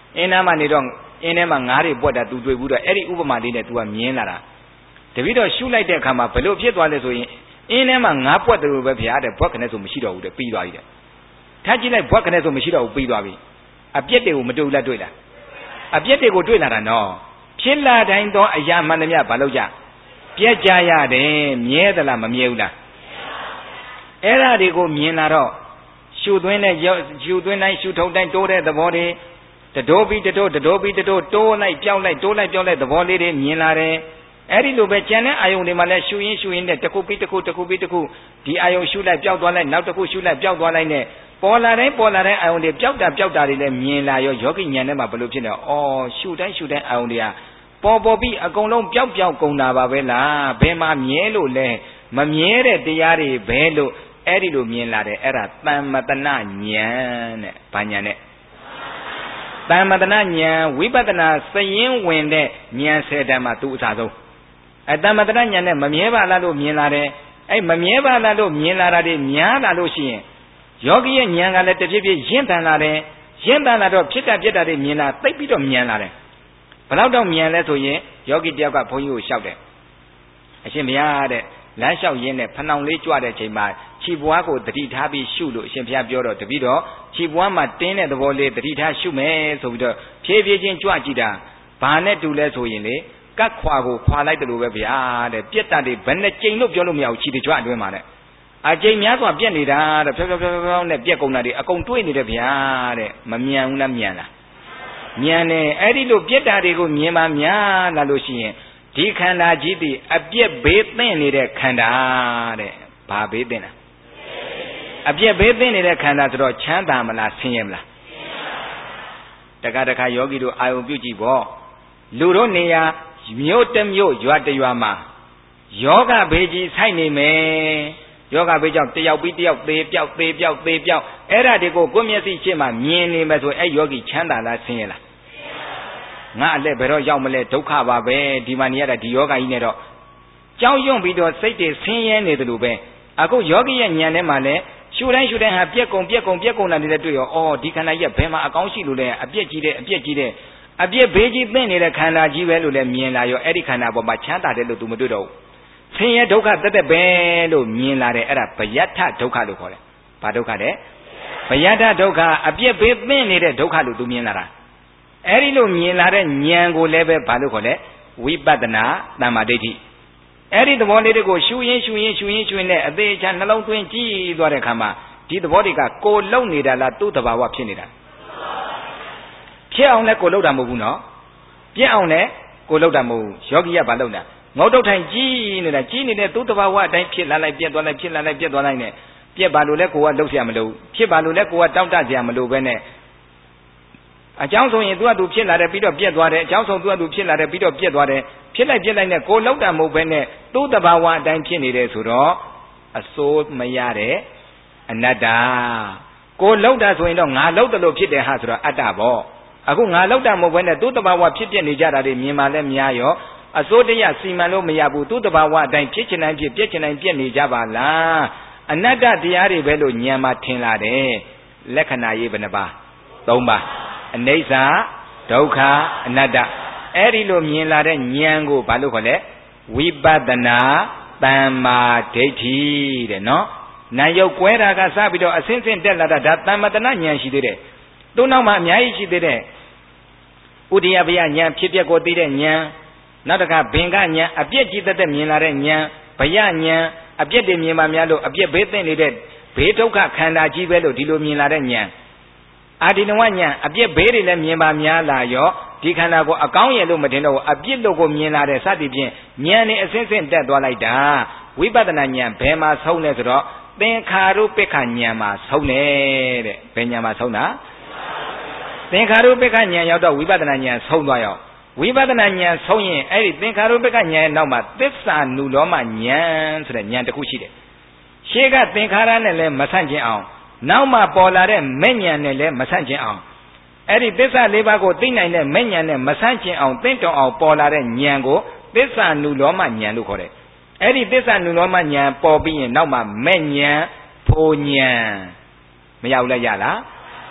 အင်းနာမနေတော့အင်းထဲမှာငါးတွေပွက်တာ तू တွေ့ဘူးတော့အဲ့ဒီဥပမာလေးနဲ့ तू ကမြင်လာတာတပည့်တော်ရှုလိုက်တဲ့အခါမှာဘယ်လိုဖြစ်သွားလဲဆိုရင်အင်းထဲမှာငါးပွက်တယ်လို့ပဲဗျာတဲ့ဘွက်ခနဲ့ဆိုမရှိတော့ဘူးတဲ့ပြီးသွားပြီတဲ့ထားကြည့်လိုက်ဘွက်ခနဲ့ဆိုမရှိတော့ဘူးပြီးသွားပြီအပြစ်တွေကိုမတွေ့ဘူးလားတွေ့လားအပြစ်တွေကိုတွေ့လာတာနော်ဖြစ်လာတိုင်းသောအရာမှန်သမျှဘာလို့ကြပြက်ကြရတယ်မြဲသလားမမြဲဘူးလားအဲ့ဒါတွေကိုမြင်လာတော့ရှုသွင်းတဲ့ရှုသွင်းတိုင်းရှုထုတ်တိုင်းတိုးတဲ့သဘောတွေတတိုးပြီးတတိုးတတိုးပြီးတတိုးတိုးလိုက်ပြောင်းလိုက်တိုးလိုက်ပြောင်းလိုက်သဘောလေးတွေမြင်လာတယ်အဲ့ဒီလိုပဲကျန်တဲ့အာယုန်တွေမှာလည်းရှုရင်းရှုရင်းနဲ့တစ်ခုပြီးတစ်ခုတစ်ခုပြီးတစ်ခုဒီအာယုန်ရှုလိုက်ပျောက်သွားလိုက်နောက်တစ်ခုရှုလိုက်ပျောက်သွားလိုက်နဲ့ပေါ်လာတိုင်းပေါ်လာတိုင်းအာယုန်တွေပျောက်တာပျောက်တာတွေလည်းမြင်လာရောယောဂိဉာဏ်ထဲမှာဘယ်လိုဖြစ်နေလဲဩရှုတိုင်းရှုတိုင်းအာယုန်တွေကပေါ်ပေါ်ပြီးအကုန်လုံးပျောက်ပျောက်ကုန်တာပါပဲလားဘယ်မှာမြဲလို့လဲမမြဲတဲ့တရားတွေဘဲလို့အဲ့ဒီလိုမြင်လာတယ်အဲ့ဒါတမ္မတနာဉာဏ်တဲ့ဘာဉာဏ်နဲ့တမ္မတနာဉာဏ်ဝိပဿနာစရင်ဝင်တဲ့ဉာဏ်ဆယ်တန်မှာသူအစားဆုံးအဲတမ္မတနာဉာဏ်နဲ့မမြဲပါလားလို့မြင်လာတယ်အဲ့မမြဲပါလားလို့မြင်လာတာတွေများလာလို့ရှိရင်ယောဂီရဲ့ဉာဏ်ကလည်းတဖြည်းဖြည်းရင့်တန်လာတယ်ရင့်တန်လာတော့ဖြစ်တာပြက်တာတွေမြင်လာသိပြီးတော့မြန်လာတယ်ဘယ်တော့တော့မြန်လဲဆိုရင်ယောဂီတယောက်ကဘုန်းကြီးကိုလျှောက်တယ်အရှင်ဘုရားတဲ့လမ်းလျှောက်ရင်းနဲ့ဖဏောင်လေးကြွတဲ့ချိန်မှာခြေပွားကိုတတိထားပြီးရှုလို့အရှင်ဘုရားပြောတော့တပည့်တော်ခြေပွားမှာတင်းတဲ့သဘောလေးတတိထားရှုမယ်ဆိုပြီးတော့ဖြည်းဖြည်းချင်းကြွကြည့်တာဘာနဲ့တူလဲဆိုရင်လေကတ်ခွာကိုခွာလိုက်တယ်လို့ပဲဗျာတဲ့ပြက်တာတွေဘယ်နဲ့ကြိမ်လို့ပြောလို့မရဘူးခြေတကြွအတွင်းမှာတဲ့အကြိမ်များစွာပြက်နေတာတဲ့ဖြောဖြောဖြောဖြောနဲ့ပြက်ကုန်တာတွေအကုန်တွေးနေတယ်ဗျာတဲ့မမြန်ဘူးလားမြန်လားမြန်တယ်အဲ့ဒီလိုပြက်တာတွေကိုမြင်မှများလာလို့ရှိရင်ဒီခန္ဓာကြီးသည်အပြက်ဘေးသင့်နေတဲ့ခန္ဓာတဲ့ဘာဘေးသင့်လဲအပြက်ဘေးသင့်နေတဲ့ခန္ဓာဆိုတော့ချမ်းသာမလားဆင်းရဲမလားတခါတခါယောဂီတို့အာယုံပြုကြည့်ပေါ့လူတို့နေရာမြို့တစ်မြို့ရွာတစ်ရွာမှာယောဂဘေးကြီးဆိုင်နေမယ်ယောဂဘေးကြောင့်တယောက်ပြီးတယောက်သေပြောက်သေပြောက်သေပြောက်အဲ့ဒါတွေကိုကိုယ်မျက်စိရှေ့မှာမြင်နေမယ်ဆိုအဲ့ယောဂီချမ်းသာလားဆင်းရဲလားငါအလက်ဘယ်တော့ရောက်မလဲဒုက္ခပါပဲဒီမှာနေရတာဒီယောဂကြီးနဲ့တော့ကြောက်ရွံ့ပြီးတော့စိတ်တွေဆင်းရဲနေတယ်လို့ပဲအခုယောဂီရဲ့ဉာဏ်ထဲမှာလည်းရှုတိုင်းရှုတိုင်းဟာပြက်ကုန်ပြက်ကုန်ပြက်ကုန်တာတွေလည်းတွေ့ရောအော်ဒီခန္ဓာကြီးကဘယ်မှာအကောင်းရှိလို့လဲအပြက်ကြီးတဲ့အပြက်ကြီးတဲ့အပြက်ဘေးကြီးသင့်နေတဲ့ခန္ဓာကြီးပဲလို့လည်းမြင်လာရောအဲ့ဒီခန္ဓာပေါ်မှာချမ်းသာတယ်လို့ तू မတွေ့တော့ဘူးဆင်းရဲဒုက္ခတက်တက်ပဲလို့မြင်လာတယ်အဲ့ဒါဗယထဒုက္ခလို့ခေါ်တယ်ဘာဒုက္ခလဲဗယထဒုက္ခအပြက်ဘေးသင့်နေတဲ့ဒုက္ခလို့ तू မြင်လာတာအဲ့ဒီလိုမြင်လာတဲ့ဉာဏ်ကိုလည်းပဲဘာလို့ခေါ်လဲဝိပဿနာတမ္မာဒိဋ္ဌိအဲ့ဒီသဘောလေးတွေကိုရှုရင်းရှုရင်းရှုရင်းရှုရင်းနဲ့အသေးချာနှလုံးသွင်းကြည့်သွားတဲ့အခါမှာဒီသဘောတွေကကိုယ်လုံနေတာလားသူ့တဘာဝဖြစ်နေတာဖြစ်အောင်လဲကိုယ်လုံတာမဟုတ်ဘူးနော်ပြက်အောင်လဲကိုယ်လုံတာမဟုတ်ဘူးယောဂီကဘာလုံတာငုတ်တုတ်ထိုင်ကြည့်နေတာကြည့်နေတဲ့သူ့တဘာဝအတိုင်းဖြစ်လာလိုက်ပြက်သွားလိုက်ဖြစ်လာလိုက်ပြက်သွားလိုက်နဲ့ပြက်ပါလို့လဲကိုယ်ကလှုပ်เสียမလို့ဖြစ်ပါလို့လဲကိုယ်ကတောင့်တเสียမလို့ပဲနဲ့အကြောင်းဆိုရင်သူကသူဖြစ်လာတယ်ပြီးတော့ပြက်သွားတယ်အကြောင်းဆိုသူကသူဖြစ်လာတယ်ပြီးတော့ပြက်သွားတယ်ဖြစ်လိုက်ပြက်လိုက်နဲ့ကိုယ်လောက်တာမဟုတ်ဘဲနဲ့သူ့တဘာဝအတိုင်းဖြစ်နေတယ်ဆိုတော့အစိုးမရတဲ့အနတ္တကိုယ်လောက်တာဆိုရင်တော့ငါလောက်တယ်လို့ဖြစ်တယ်ဟာဆိုတော့အတ္တပေါ့အခုငါလောက်တာမဟုတ်ဘဲနဲ့သူ့တဘာဝဖြစ်ပြနေကြတာတွေမြင်မှလည်းများရောအစိုးတရားစီမံလို့မရဘူးသူ့တဘာဝအတိုင်းဖြစ်ချင်တိုင်းဖြစ်ပြက်ချင်တိုင်းပြက်နေကြပါလားအနတ္တတရားတွေပဲလို့ဉာဏ်မှာထင်လာတယ်လက္ခဏာရေးဘယ်နှပါသုံးပါအနိစ္စဒုက္ခအနတ္တအဲ့ဒီလိုမြင်လာတဲ့ဉာဏ်ကိုဘာလို့ခေါ်လဲဝိပဿနာတမ္မာဒိဋ္ဌိတဲ့နော်နာယုတ်ကွဲတာကစပြီးတော့အစင်းစင်းတက်လာတာဒါတမ္မတနာဉာဏ်ရှိသေးတယ်သူ့နောက်မှာအများကြီးရှိသေးတယ်ဥဒိယဘယဉာဏ်ဖြစ်ပျက်ကိုသိတဲ့ဉာဏ်နောက်တစ်ခါဘင်္ဂဉာဏ်အပြည့်ကြီးသက်သက်မြင်လာတဲ့ဉာဏ်ဘယဉာဏ်အပြည့်တွေမြင်မှများလို့အပြည့်ဘေးသိနေတဲ့ဘေးဒုက္ခခန္ဓာကြီးပဲလို့ဒီလိုမြင်လာတဲ့ဉာဏ်အာဒီနဝဉာဏ်အပြစ်ဘေးတွေလည်းမြင်ပါများလာရောဒီခန္ဓာကိုအကောင်းရလို့မတင်တော့ဘူးအပြစ်လို့ကိုမြင်လာတဲ့စသည်ဖြင့်ဉာဏ်နဲ့အစဉ်စဉ်တက်သွားလိုက်တာဝိပဿနာဉာဏ်ဘယ်မှာဆုံးလဲဆိုတော့သင်္ခါရုပ္ပခဉာဏ်မှာဆုံးတယ်တဲ့ဘယ်ဉာဏ်မှာဆုံးတာသင်္ခါရုပ္ပခဉာဏ်ရောက်တော့ဝိပဿနာဉာဏ်ဆုံးသွားရောဝိပဿနာဉာဏ်ဆုံးရင်အဲ့ဒီသင်္ခါရုပ္ပခဉာဏ်ရဲ့နောက်မှာသစ္စာနုလောမဉာဏ်ဆိုတဲ့ဉာဏ်တစ်ခုရှိတယ်ရှေ့ကသင်္ခါရနဲ့လည်းမဆန့်ကျင်အောင်နောက်မှပေါ်လာတဲ့မဲ့ဉာဏ်နဲ့လည်းမဆန့်ကျင်အောင်အဲ့ဒီသစ္စာလေးပါးကိုသိနိုင်တဲ့မဲ့ဉာဏ်နဲ့မဆန့်ကျင်အောင်သိတော်အောင်ပေါ်လာတဲ့ဉာဏ်ကိုသစ္စာနုလောမဉာဏ်လို့ခေါ်တယ်အဲ့ဒီသစ္စာနုလောမဉာဏ်ပေါ်ပြီးရင်နောက်မှမဲ့ဉာဏ်ဖိုဉာဏ်မရောက်လဲရလား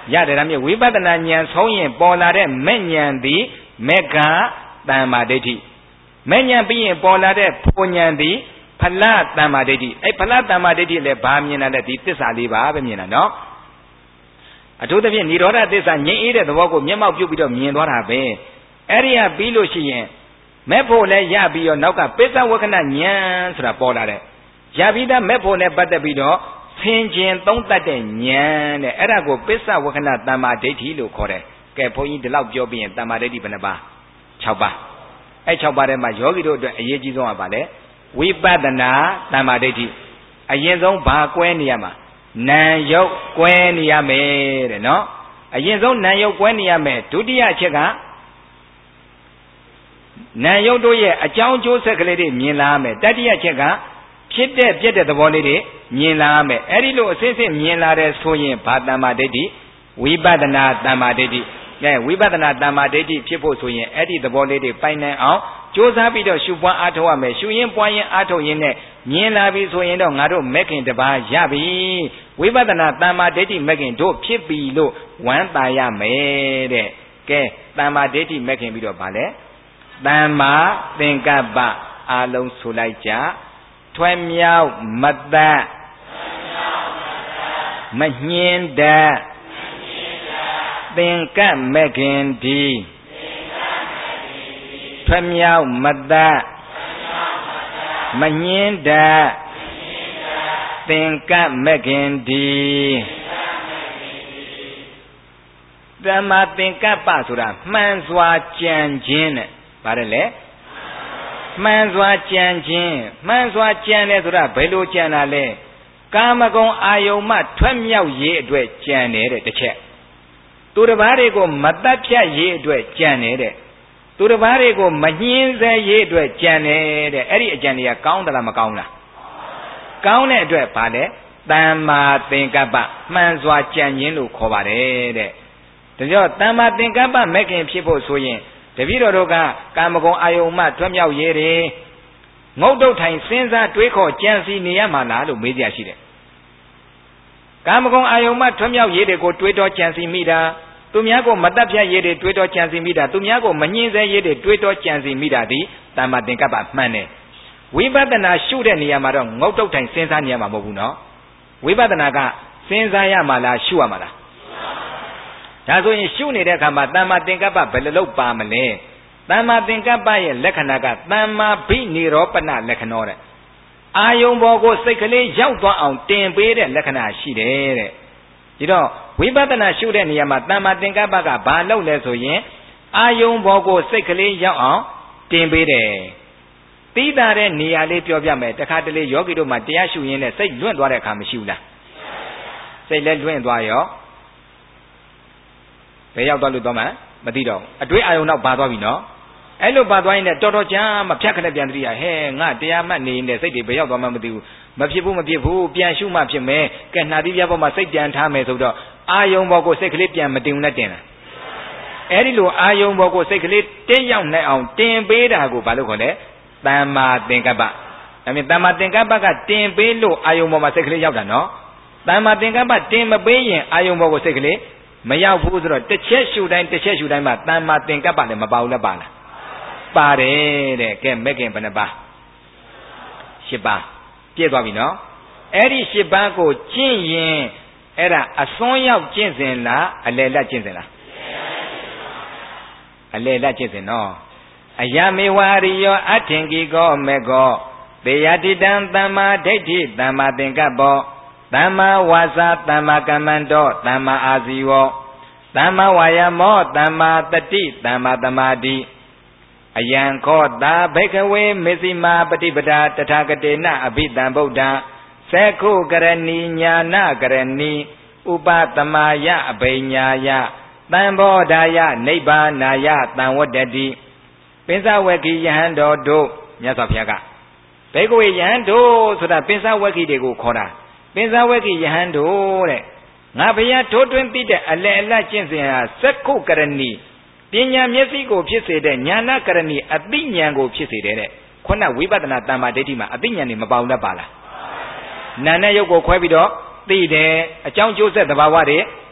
ရတယ်ဒါမျိုးဝိပဿနာဉာဏ်ဆုံးရင်ပေါ်လာတဲ့မဲ့ဉာဏ်သည်မေဃတမ္မာဒိဋ္ဌိမဲ့ဉာဏ်ပြီးရင်ပေါ်လာတဲ့ဖို့ဉာဏ်သည်ဖလတမ္မာဒိဋ္ဌိအဲ့ဖလတမ္မာဒိဋ္ဌိလည်းဘာမြင်တာလဲဒီသစ္စာလေးပါပဲမြင်တာနော်အထူးသဖြင့်និရောဓသစ္စာငြိမ်းအေးတဲ့သဘောကိုမျက်မှောက်ပြုပြီးတော့မြင်သွားတာပဲအဲ့ဒီကပြီးလို့ရှိရင်မဲ့ဖို့လည်းရပြီးတော့နောက်ကပိဿဝက္ခဏဉာဏ်ဆိုတာပေါ်လာတဲ့ရပြီးသားမဲ့ဖို့နဲ့ပတ်သက်ပြီးတော့ဆင်ခြင်သုံးတတ်တဲ့ဉာဏ်တဲ့အဲ့ဒါကိုပိဿဝက္ခဏတမ္မာဒိဋ္ဌိလို့ခေါ်တယ်ကဲဘုန်းကြီးဒီလောက်ပြောပြီးရင်တမ္မာဒိဋ္ဌိဘယ်နှပါ၆ပါးအဲ့၆ပါးထဲမှာယောဂီတို့အတွက်အရေးကြီးဆုံးကဘာလဲဝိပဿနာတမ္မာဒိဋ္ဌိအရင်ဆုံးဘာကွဲနေရမှာနာယုတ်ကွဲနေရမယ်တဲ့နော်အရင်ဆုံးနာယုတ်ကွဲနေရမယ်ဒုတိယအချက်ကနာယုတ်တို့ရဲ့အကြောင်းကျိုးဆက်ကလေးတွေမြင်လာမယ်တတိယအချက်ကဖြစ်တဲ့ပြည့်တဲ့သဘောလေးတွေမြင်လာမယ်အဲ့ဒီလိုအစစ်စစ်မြင်လာတဲ့ဆိုရင်ဘာတမ္မာဒိဋ္ဌိဝိပဿနာတမ္မာဒိဋ္ဌိကဲဝိပဿနာတမ္မာဒိဋ္ဌိဖြစ်ဖို့ဆိုရင်အဲ့ဒီသဘောလေးတွေပိုင်နိုင်အောင်ကြိုးစားပြီးတော့ရှုပွားအားထုတ်ရမယ်ရှုရင်းပွားရင်းအားထုတ်ရင်းနဲ့မြင်လာပြီဆိုရင်တော့ငါတို့မက္ခင်တပါးရပြီဝိပဿနာတမ္မာဒိဋ္ဌိမက္ခင်တို့ဖြစ်ပြီလို့ဝမ်းသာရမယ်တဲ့ကဲတမ္မာဒိဋ္ဌိမက္ခင်ပြီးတော့ဗာလဲတမ္မာသင်္ကပ္ပအားလုံးဆိုလိုက်ကြထွဲမြောက်မတ္တမညင်းတတ်သင်္ကပ္ပမက္ခင်ဒီထွဲမြောက်မတ္တမညင်းတတ်သင်္ကပ္ပမက္ခင်ဒီတမ္မာသင်္ကပ္ပဆိုတာမှန်စွာကြံခြင်းနဲ့ဗါတယ်လေမှန်စွာကြံခြင်းမှန်စွာကြံတယ်ဆိုတာဘယ်လိုကြံတာလဲကာမဂုဏ်အာယုံမှထွက်မြောက်ရေးအတွက်ကြံတယ်တဲ့တစ်ချက်သူတစ်ပါးတွေကိုမတတ်ဖြတ်ရေးအတွက်ကြံတယ်တဲ့သူတစ်ပါးတွေကိုမညှင်းဆဲရေးအတွက်ကြံတယ်တဲ့အဲ့ဒီအကြံတွေကကောင်းသလားမကောင်းလားကောင်းတဲ့အတွက်ဗါလဲတမ္မာသင်္ကပ္ပမှန်စွာကြံခြင်းလို့ခေါ်ပါတယ်တဲ့ဒါကြောင့်တမ္မာသင်္ကပ္ပမက္ခင်ဖြစ်ဖို့ဆိုရင်တပည့်တော်တို့ကကာမဂုဏ်အာယုံမှထွက်မြောက်ရေးတယ်ငုတ်တုတ်ထိုင်စဉ်းစားတွေးခေါ်ကြံစီနေရမှာလားလို့မေးကြရှိတယ်ကာမဂုဏ်အာယုံမှထွက်မြောက်ရေးတွေကိုတွေးတော်ကြံစီမိတာသူများကိုမတတ်ဖြတ်ရေးတွေတွေးတော်ကြံစီမိတာသူများကိုမညှင်းဆဲရေးတွေတွေးတော်ကြံစီမိတာဒီတမ္မာသင်္ကပ္ပမှန်တယ်ဝိပဿနာရှုတဲ့နေရာမှာတော့ငုတ်တုတ်ထိုင်စဉ်းစားနေရမှာမဟုတ်ဘူးနော်ဝိပဿနာကစဉ်းစားရမှာလားရှုရမှာလားဒါဆိုရင်ရှုနေတဲ့အခါမှာတမ္မာသင်္ကပ္ပဘယ်လိုလုပ်ပါမလဲတမ္မာသင်္ကပ္ပရဲ့လက္ခဏာကတမ္မာဘိနိရောပနလက္ခဏောတဲ့အာယုံဘောကိုစိတ်ကလေးရောက်သွားအောင်တင်ပေးတဲ့လက္ခဏာရှိတယ်တဲ့ဒီတော့ဝိပဿနာရှုတဲ့နေရာမှာတမ္မာသင်္ကပ္ပကဘာလုပ်လဲဆိုရင်အာယုံဘောကိုစိတ်ကလေးရောက်အောင်တင်ပေးတယ်တိတာတဲ့နေရာလေးပြောပြမယ်တခါတလေယောဂီတို့မှာတရားရှုရင်းနဲ့စိတ်လွင့်သွားတဲ့အခါမရှိဘူးလားစိတ်လည်းလွင့်သွားရောဘယ်ရောက်သွားလို့တော့မှမသိတော့အတွေးအာယုံတော့ပါသွားပြီနော်အဲ့လိုပါသွားရင်လည်းတော်တော်ကြာမဖြတ်ခနဲ့ပြန်တရိယာဟဲငါတရားမှတ်နေရင်စိတ်တွေဘယ်ရောက်သွားမှမသိဘူးမဖြစ်ဘူးမဖြစ်ဘူးပြန်ရှုမှဖြစ်မယ်ကဲနှာသီးပြပေါ်မှာစိတ်ပြန်ထားမယ်ဆိုတော့အာယုံဘောကိုစိတ်ကလေးပြန်မတင်ဘူးနဲ့တင်တာအဲ့ဒီလိုအာယုံဘောကိုစိတ်ကလေးတင်းရောက်နိုင်အောင်တင်ပေးတာကိုဘာလို့ခေါ်လဲတမ္မာသင်္ကပ္ပဒါမြင်တမ္မာသင်္ကပ္ပကတင်ပေးလို့အာယုံဘောမှာစိတ်ကလေးရောက်တာနော်တမ္မာသင်္ကပ္ပတင်မပေးရင်အာယုံဘောကိုစိတ်ကလေးမရောက်ဘူးဆိုတော့တစ်ချက်ရှုတိုင်းတစ်ချက်ရှုတိုင်းမှာတမ္မာသင်္ကပ္ပလည်းမပါဘူးလားပါလားပါတယ်တဲ့ကဲမက္ခင်ဘယ်နှပါရှစ်ပါပြည့်သွားပြီနော်အဲ့ဒီရှစ်ပါးကိုကျင့်ရင်အဲ့ဒါအစွန်းရောက်ကျင့်စဉ်လားအလယ်လက်ကျင့်စဉ်လားအလယ်လက်ကျင့်စဉ်နော်အယမေဝရိယောအထင်ကိကောမေကောတေယတိတံသမ္မာဒိဋ္ဌိသမ္မာသင်္ကပ္ပောသမ္မာဝါစာသမ္မာကမ္မန္တောသမ္မာအာဇီဝောသမ္မာဝါယမောသမ္မာတတိသမ္မာသမာဓိအယံခောတာဘိကဝေမေဇိမာပฏิပဒာတထာဂတေနအဘိဓမ္ဗုဒ္ဓံသက္ခုကရဏီညာနာကရဏီဥပသမာယအဘိညာယသံဘောဓာယနိဗ္ဗာနာယသံဝတ္တတိပင်စဝက္ခိယဟန်တော်တို့မြတ်စွာဘုရားကဘိကဝေယဟန်တို့ဆိုတာပင်စဝက္ခိတွေကိုခေါ်တာပင်စဝက္ခိယဟန်တို့တဲ့ငါဘုရားထိုးတွင်းသိတဲ့အလယ်အလတ်ကျင့်စဉ်ဟာသက္ခုကရဏီပညာမျက်စိကိုဖြစ်စေတဲ့ဉာဏကရဏီအသိဉာဏ်ကိုဖြစ်စေတဲ့တဲ့ခုနဝိပဿနာတမ္မာဒိဋ္ဌိမှာအသိဉာဏ်နေမပေါတတ်ပါလားနာနဲ့ရုပ်ကိုခွဲပြီးတော့သိတယ်အကြောင်းကျိုးဆက်သဘာဝတွေ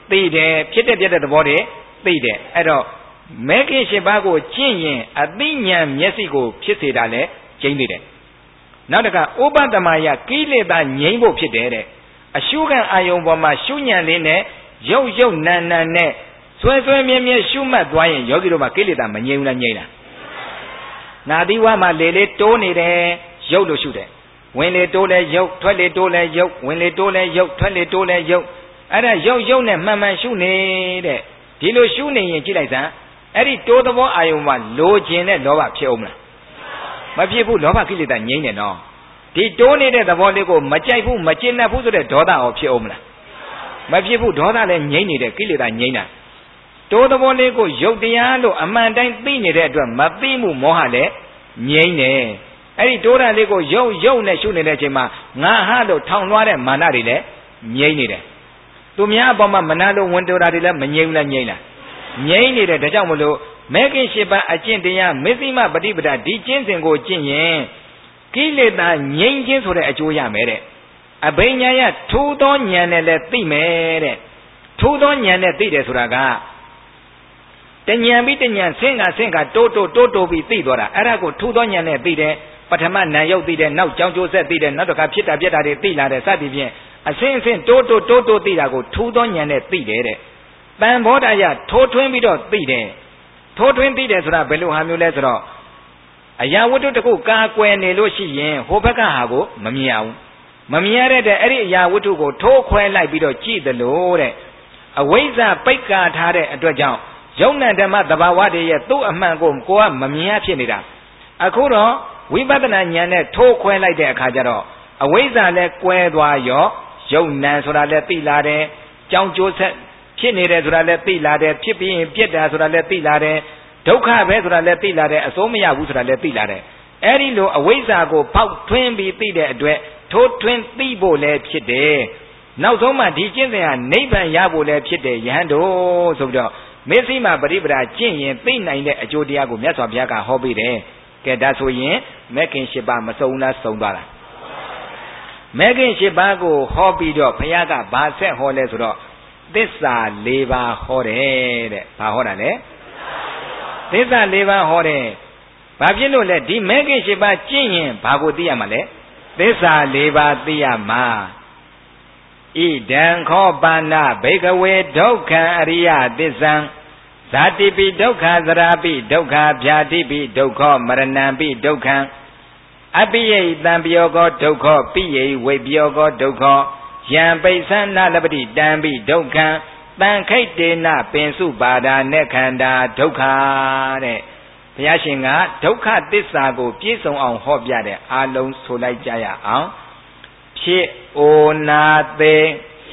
သိတယ်ဖြစ်တဲ့ပြတဲ့သဘောတွေသိတယ်အဲ့တော့မဲခင်ရှင်ပါးကိုကျင့်ရင်အသိဉာဏ်မျက်စိကိုဖြစ်စေတာလဲကျင်းနေတယ်နောက်တကဥပဒမယကိလေသာငြိမ်းဖို့ဖြစ်တယ်တဲ့အရှုခံအာယုံပေါ်မှာရှုဉဏ်လေးနဲ့ရုပ်ရုပ်နာနာနဲ့ဆွဲဆွဲမြဲမြဲရှုမှတ်သွားရင်ယောဂီတို့မှာကိလေသာမငြိမ်းဘူးလားငြိမ်းလားနာသီဝမှာလေလေတိုးနေတယ်ရုပ်လို့ရှုတယ်ဝင်လေတိုးလဲရုပ်ထွက်လေတိုးလဲရုပ်ဝင်လေတိုးလဲရုပ်ထွက်လေတိုးလဲရုပ်အဲ့ဒါရုပ်ရုပ်နဲ့မှန်မှန်ရှုနေတဲ့ဒီလိုရှုနေရင်ကြည့်လိုက်စမ်းအဲ့ဒီတိုးသဘောအာယုံမှာလိုချင်တဲ့လောဘဖြစ်အောင်မလားမဖြစ်ဘူးလောဘကိလေသာငြိမ်းတယ်နော်ဒီတိုးနေတဲ့သဘောလေးကိုမကြိုက်ဘူးမကျင့်တတ်ဘူးဆိုတဲ့ဒေါသရောဖြစ်အောင်မလားမဖြစ်ဘူးဒေါသလည်းငြိမ်းနေတဲ့ကိလေသာငြိမ်းတာတိုးသဘောလေးကိုရုပ်တရားလို့အမှန်တိုင်းသိနေတဲ့အတွက်မသိမှုမောဟလည်းငြိမ်းတယ်အဲ့ဒီတိုးတာလေးကိုရုပ်ရုပ်နဲ့ရှုနေတဲ့အချိန်မှာငါဟလို့ထောင်လွှားတဲ့မာနတွေလည်းငြိမ်းနေတယ်သူများအပေါ်မှာမနာလို့ဝန်တိုတာတွေလည်းမငြိမ်းဘူးလားငြိမ်းလားငြိမ်းနေတယ်ဒါကြောင့်မလို့မဲခင်ရှိပါအကျင့်တရားမစ္စည်းမပฏิပဒါဒီကျင့်စဉ်ကိုကျင့်ရင်ကိလေသာငြိမ်းခြင်းဆိုတဲ့အကျိုးရမယ်တဲ့အဘိညာယထိုးသောဉာဏ်နဲ့လည်းသိမယ်တဲ့ထိုးသောဉာဏ်နဲ့သိတယ်ဆိုတာကတဉာဏ်ပြီးတဉာဏ်ဆင့်ကဆင့်ကတိုးတိုးတိုးတိုးပြီးသိသွားတာအဲ့ဒါကိုထိုးသောဉာဏ်နဲ့သိတယ်ပထမနာယုတ်သိတယ်နောက်ကြောင်းကျိုးဆက်သိတယ်နောက်တစ်ခါဖြစ်တာပြက်တာတွေသိလာတယ်စသည်ဖြင့်အဆင့်အဆင့်တိုးတိုးတိုးတိုးသိတာကိုထိုးသောဉာဏ်နဲ့သိတယ်တဲ့တန်ဘောဓာယထိုးထွင်းပြီးတော့သိတယ်ထိုးထွင်းသိတယ်ဆိုတာဘယ်လိုဟာမျိုးလဲဆိုတော့အရာဝတ္ထုတစ်ခုကာကွယ်နေလို့ရှိရင်ဟိုဘက်ကဟာကိုမမြင်အောင်မမြင်ရတဲ့အဲ့ဒီအရာဝတ္ထုကိုထိုးခွဲလိုက်ပြီးတော့ကြည့်သလိုတဲ့အဝိဇ္ဇာပိတ်ကာထားတဲ့အတွက်ကြောင့်ယုံနာဓမ္မသဘာဝတွေရဲ့သူ့အမှန်ကိုကိုကမမြင်ရဖြစ်နေတာအခုတော့ဝိပဿနာဉာဏ်နဲ့ထိုးခွဲလိုက်တဲ့အခါကျတော့အဝိဇ္ဇာလည်းကွဲသွားရောယုံနာဆိုတာလည်းသိလာတယ်ကြောင်းကျိုးဆက်ဖြစ်နေတယ်ဆိုတာလည်းသိလာတယ်ဖြစ်ပြီးရင်ပြက်တာဆိုတာလည်းသိလာတယ်ဒုက္ခပဲဆိုတာလည်းသိလာတယ်အစိုးမရဘူးဆိုတာလည်းသိလာတယ်အဲ့ဒီလိုအဝိဇ္ဇာကိုပေါက်ထွင်းပြီးသိတဲ့အတွက်ထိုးထွင်းသိဖို့လည်းဖြစ်တယ်နောက်ဆုံးမှဒီကျင့်စဉ်ဟာနိဗ္ဗာန်ရဖို့လည်းဖြစ်တယ်ယဟန်တို့ဆိုပြီးတော့မေသိမပရိပဒါကျင့်ရင်သိနိုင်တဲ့အကျိုးတရားကိုမြတ်စွာဘုရားကဟောပေးတယ်ကဲဒါဆိုရင်မဂ်ခင်၈ပါးမစုံလားစုံသွားလားမဂ်ခင်၈ပါးကိုဟောပြီးတော့ဘုရားကဘာဆက်ဟောလဲဆိုတော့သစ္စာ၄ပါးဟောတယ်တဲ့ဘာဟောတာလဲသစ္စာ၄ပါးဟောတယ်ဘာဖြစ်လို့လဲဒီမဂ်ခင်၈ပါးကျင့်ရင်ဘာကိုသိရမှာလဲသစ္စာ၄ပါးသိရမှာဣဒံခောပါဏဘိကဝေဒုက္ခံအရိယသစ္ဆံဇာတိပိဒုက္ခသရာပိဒုက္ခဗျာတိပိဒုက္ခမရဏံပိဒုက္ခံအပိယိတံပယောကောဒုက္ခပိယိဝိပယောကောဒုက္ခယံပိသနာလပတိတံပိဒုက္ခံတံခိတ်တေနပင်စုပါဒာနေခန္ဓာဒုက္ခတဲ့ဘုရားရှင်ကဒုက္ခသစ္စာကိုပြည့်စုံအောင်ဟောပြတဲ့အာလုံးဆိုလိုက်ကြရအောင်ဖြစ်အိုနာသေး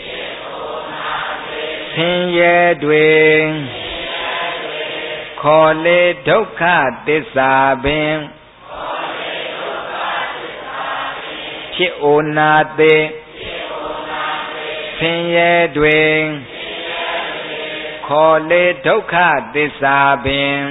ဆင်းရဲတွေခေါ်လေဒုက္ခသစ္စာပင်ဖြစ်အိုနာသေးဆင်းရဲတွေခေါ်လေဒုက္ခသစ္စာပင်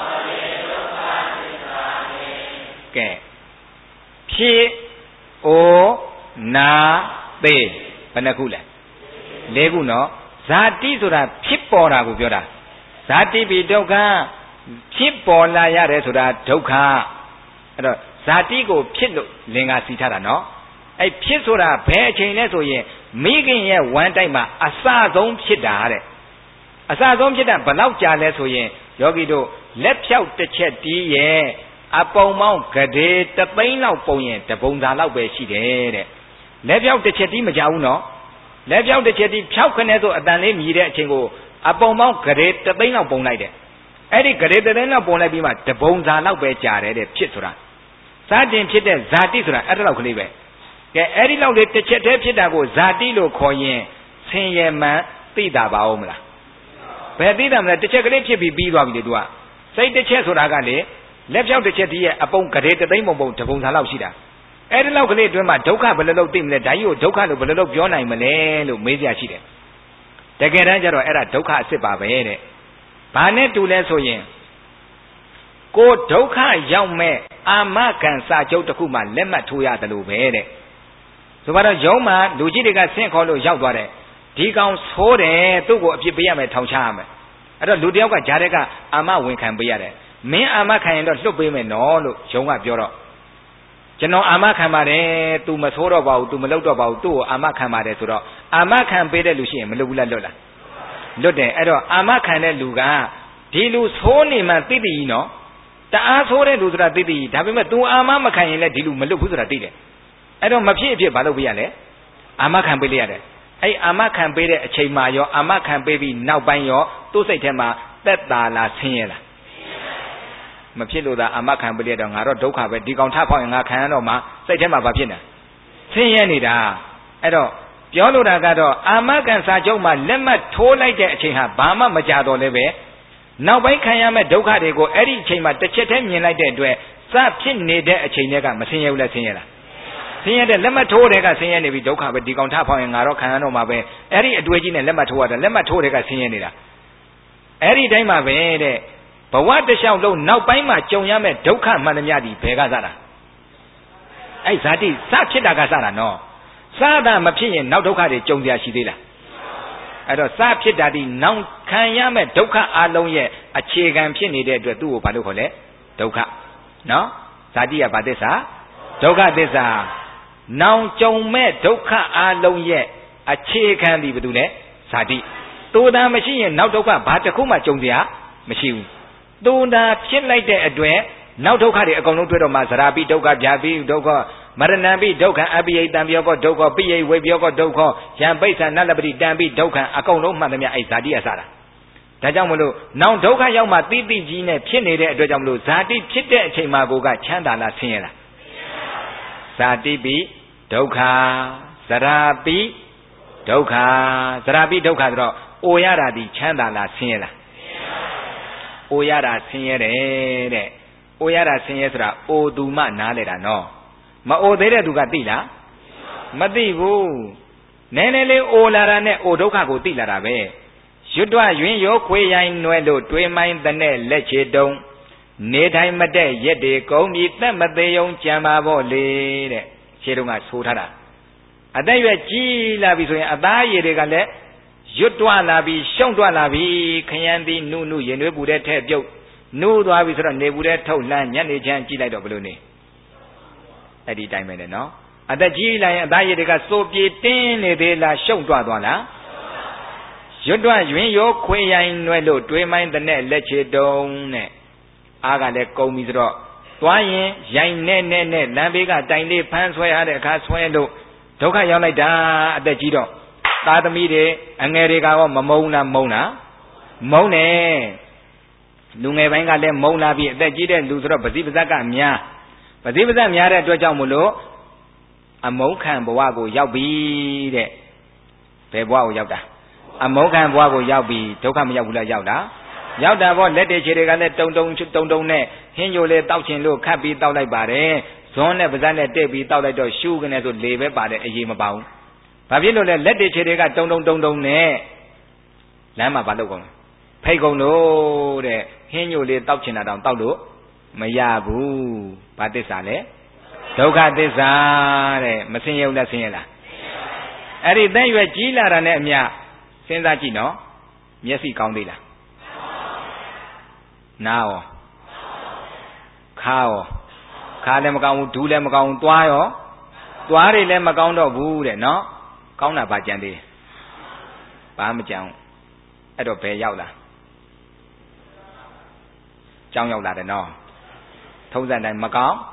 ကဲဖြစ်အိုနာသေးဘယ်နှခုလဲလေးခုနော်ဇာတိဆိုတာဖြစ်ပေါ်တာကိုပြောတာဇာတိပိဒုက္ခဖြစ်ပေါ်လာရတယ်ဆိုတာဒုက္ခအဲ့တော့ဇာတိကိုဖြစ်လို့လင်္ကာစီထားတာနော်အဲ့ဖြစ်ဆိုတာဘယ်အချိန်လဲဆိုရင်မိခင်ရဲ့ဝမ်းတိုက်မှာအစဆုံးဖြစ်တာတဲ့အစဆုံးဖြစ်တာဘယ်လောက်ကြာလဲဆိုရင်ယောဂီတို့လက်ဖြောက်တစ်ချက်တီးရဲ့အပုံပေါင်းဂဒေတသိန်းလောက်ပုံရင်တပုံသာလောက်ပဲရှိတယ်တဲ့လက်ဖြောက်တစ်ချက်တီးမကြဘူးနော်လက်ဖြောက်တစ်ချက်တီးဖြောက်ခနဲ့ဆိုအတန်လေးမြည်တဲ့အချိန်ကိုအပုံပေါင်းဂရေတသိန်းလောက်ပုံလိုက်တယ်အဲ့ဒီဂရေတသိန်းလောက်ပုံလိုက်ပြီးမှတပုံသာလောက်ပဲကြာတယ်တဲ့ဖြစ်ဆိုတာစတင်ဖြစ်တဲ့ဇာတိဆိုတာအဲ့ဒါလောက်ကလေးပဲကဲအဲ့ဒီလောက်လေးတစ်ချက်တည်းဖြစ်တာကိုဇာတိလို့ခေါ်ရင်ဆင်းရဲမှန်သိတာပါဦးမလားဘယ်သိတာမလဲတစ်ချက်ကလေးဖြစ်ပြီးပြီးသွားပြီလေသူကစိတ်တစ်ချက်ဆိုတာကလေလက်ဖြောက်တစ်ချက်တည်းရဲ့အပုံဂရေတသိန်းပုံပုံတပုံသာလောက်ရှိတာအဲ့ဒီလောက်ကလေးအတွင်းမှာဒုက္ခဘယ်လိုလုပ်သိမလဲဓာကြီးကိုဒုက္ခလို့ဘယ်လိုလုပ်ပြောနိုင်မလဲလို့မေးကြရှိတယ်တကယ်တမ်းကျတော့အဲ့ဒါဒုက္ခအစစ်ပါပဲတဲ့ဘာနဲ့တူလဲဆိုရင်ကိုဒုက္ခရောက်မဲ့အာမခံစာချုပ်တစ်ခုမှလက်မှတ်ထိုးရတယ်လို့ပဲတဲ့ဆိုတော့ရုံးမှာလူကြီးတွေကဆင့်ခေါ်လို့ရောက်သွားတယ်ဒီကောင်ဆိုးတယ်သူ့ကိုအပြစ်ပေးရမယ်ထောင်ချရမယ်အဲ့တော့လူတယောက်ကဂျားတဲ့ကအာမဝင်ခံပေးရတယ်မင်းအာမခံရင်တော့လွတ်ပေးမယ်နော်လို့ယုံကပြောတော့ကျွန်တော်အာမခံပါတယ် तू မဆိုးတော့ပါဘူး तू မလုပ်တော့ပါဘူးသူ့ကိုအာမခံပါတယ်ဆိုတော့အာမခံပေးတဲ့လူရှိရင်မလွတ်ဘူးလားလွတ်လားလွတ်တယ်အဲ့တော့အာမခံတဲ့လူကဒီလူဆိုးနေမှသိသိကြီးနော်တအားဆိုးတဲ့လူဆိုတာသိသိကြီးဒါပေမဲ့ तू အာမမခံရင်လည်းဒီလူမလွတ်ဘူးဆိုတာသိတယ်အဲ့တော့မဖြစ်အဖြစ်ဘာလုပ်ပေးရလဲအာမခံပေးလိုက်ရတယ်အဲ့အာမခံပေးတဲ့အချိန်မှာရောအာမခံပေးပြီးနောက်ပိုင်းရောသူ့စိတ်ထဲမှာသက်သာလားဆင်းရဲလားမဖြစ်လို့သာအာမခံပေးရတော့ငါတော့ဒုက္ခပဲဒီကောင်ထဖောက်ရင်ငါခံရတော့မှစိတ်ထဲမှာဘာဖြစ်နေဆင်းရဲနေတာအဲ့တော့ပြောလို့တာကတော့အာမခံစာချုပ်မှာလက်မှတ်ထိုးလိုက်တဲ့အချိန်ဟာဘာမှမကြတော့လည်းပဲနောက်ပိုင်းခံရမဲ့ဒုက္ခတွေကိုအဲ့ဒီအချိန်မှာတစ်ချက်တည်းမြင်လိုက်တဲ့အတွက်စဖြစ်နေတဲ့အချိန်တွေကမဆင်းရဲဘူးလားဆင်းရဲလားဆင်းရဲတဲ့လက်မှတ်ထိုးတဲ့ကဆင်းရဲနေပြီဒုက္ခပဲဒီကောင်ထဖောက်ရင်ငါတော့ခံရတော့မှာပဲအဲ့ဒီအတွေ့အကြည့်နဲ့လက်မှတ်ထိုးရတယ်လက်မှတ်ထိုးတဲ့ကဆင်းရဲနေတာအဲ့ဒီတိုင်းမှာပဲတဲ့ဘဝတလျှောက်လုံးနောက်ပိုင်းမှာကြုံရမဲ့ဒုက္ခမှန်သမျှဒီဘယ်ကစတာအဲ့ဇာတိစဖြစ်တာကစတာနော်စတာမဖြစ်ရင်နောက်ဒုက္ခတွေကြုံကြရရှိသေးလားအဲ့တော့စဖြစ်တာဒီနောက်ခံရမဲ့ဒုက္ခအလုံးရဲ့အခြေခံဖြစ်နေတဲ့အတွက်သူ့ကိုဘာလို့ခေါ်လဲဒုက္ခနော်ဇာတိကဘာသစ္စာဒုက္ခသစ္စာနောင်ကြုံမဲ့ဒုက္ခအလုံးရဲ့အခြေခံဒီဘာလို့လဲဇာတိတူတာမရှိရင်နောက်ဒုက္ခဘာတစ်ခုမှကြုံစရာမရှိဘူးတူတာဖြစ်လိုက်တဲ့အတွက်နောက်ဒုက္ခတွေအကုန်လုံးတွေ့တော့မှဇရာပိဒုက္ခဗျာပိဒုက္ခမရဏပိဒုက္ခအပိယိတံပြောကောဒုက္ခပိယိဝေပြောကောဒုက္ခယံပိဿနလပတိတံပိဒုက္ခအကုန်လုံးမှန်သမျှအဲ့ဇာတိရစတာဒါကြောင့်မလို့နောက်ဒုက္ခရောက်မှတိတိကြီးနဲ့ဖြစ်နေတဲ့အတွက်ကြောင့်မလို့ဇာတိဖြစ်တဲ့အချိန်မှာကိုကချမ်းသာလားဆင်းရဲလားဇာတိပိဒုက္ခဇရာပိဒုက္ခဇရာပိဒုက္ခဆိုတော့အိုရတာဒီချမ်းသာလားဆင်းရဲလားအိုရတာဆင်းရဲတယ်တဲ့အိုရတာဆင်းရဲဆိုတာအိုသူမှနားလေတာနော်မအိုသေးတဲ့သူကသိလားမသိဘူးနည်းနည်းလေးအိုလာတာနဲ့အိုဒုက္ခကိုသိလာတာပဲရွတ်တွရွင်ရောခွေရိုင်းနွဲလို့တွေးမိုင်းတဲ့နဲ့လက်ချေတုံးနေတိုင်းမတဲ့ရက်တွေကုန်ပြီသက်မသေးုံကြံပါဖို့လေတဲ့ခြေတုံးကဆိုထားတာအသက်ရွယ်ကြီးလာပြီဆိုရင်အသားရည်တွေကလည်းရွတ်တွလာပြီရှုံ့တွလာပြီခရမ်းသည်နုနုရင်ွေးပူတဲ့ထဲ့ပြုတ်နုသွားပြီဆိုတော့နေပူတဲ့ထုတ်လှမ်းညနေချမ်းကြည့်လိုက်တော့ဘယ်လိုနေအဲ့ဒီတိုင်းပဲလေနော်အသက်ကြီးလာရင်အသားရည်တွေကစိုးပြေတင်းနေသေးလားရှုံ့တွသွားလားရွတ်တွရွင်ရောခွေရိုင်းနွဲလို့တွေးမိုင်းတဲ့နဲ့လက်ချေတုံးနဲ့အားကလည်းကုန်ပြီဆိုတော့သွားရင်ရိုင်းနဲ့နဲ့နဲ့လမ်းဘေးကတိုင်လေးဖမ်းဆွဲရတဲ့အခါဆွဲလို့ဒုက္ခရောက်လိုက်တာအသက်ကြီးတော့သားသမီးတွေအငယ်တွေကရောမမုန်းလားမုန်းလားမုန်းတယ်လူငယ်ပိုင်းကလည်းမုန်းလာပြီးအသက်ကြီးတဲ့လူဆိုတော့ပฏิပဇက်ကများပฏิပဇက်များတဲ့အတွက်ကြောင့်မလို့အမုန်းခံဘဝကိုရောက်ပြီတဲ့ဘယ်ဘဝကိုရောက်တာအမုန်းခံဘဝကိုရောက်ပြီဒုက္ခမရောက်ဘူးလားရောက်တာရောက်တာပေါ့လက်တွေခြေတွေကလည်းတုံတုံတုံတုံနဲ့ဟင်းညိုလေးတောက်ချင်လို့ခတ်ပြီးတောက်လိုက်ပါတယ်ဇွန်းနဲ့ပါးစပ်နဲ့တိတ်ပြီးတောက်လိုက်တော့ရှူးကနေဆိုလေပဲပါတယ်အရေးမပါဘူးဘာဖြစ်လို့လဲလက်တွေခြေတွေကတုံတုံတုံတုံနဲ့လမ်းမှာဘာလုပ်ကုန်လဲဖိတ်ကုန်လို့တဲ့ဟင်းညိုလေးတောက်ချင်တာတောင်တောက်လို့မရဘူးဘာသစ္စာလဲဒုက္ခသစ္စာတဲ့မဆင်းရဲဘူးလားဆင်းရဲလားအဲ့ဒီတဲ့ရွယ်ကြီးလာတာနဲ့အမျှစဉ်းစားကြည့်နော်မျက်စိကောင်းသေးလားနားရောခါရောခါလည်းမကောင်းဘူးဒူးလည်းမကောင်းဘူးသွားရောသွားတွေလည်းမကောင်းတော့ဘူးတဲ့နော်ကောင်းတာဘာကြံသေးလဲဘာမကြံအဲ့တော့ဘယ်ရောက်လာကြောင်းရောက်လာတယ်နော်ထုံးစံတိုင်းမကောင်း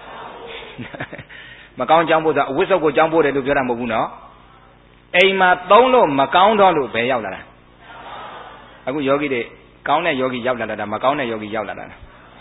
မကောင်းကြောင်းဖို့ဆိုအဝိဇ္ဇုတ်ကိုကြောင်းဖို့တယ်လို့ပြောတာမဟုတ်ဘူးနော်အိမ်မှာသုံးလို့မကောင်းတော့လို့ဘယ်ရောက်လာတာအခုယောဂီတွေကောင်းတဲ့ယောဂီရောက်လာတာမကောင်းတဲ့ယောဂီရောက်လာတာ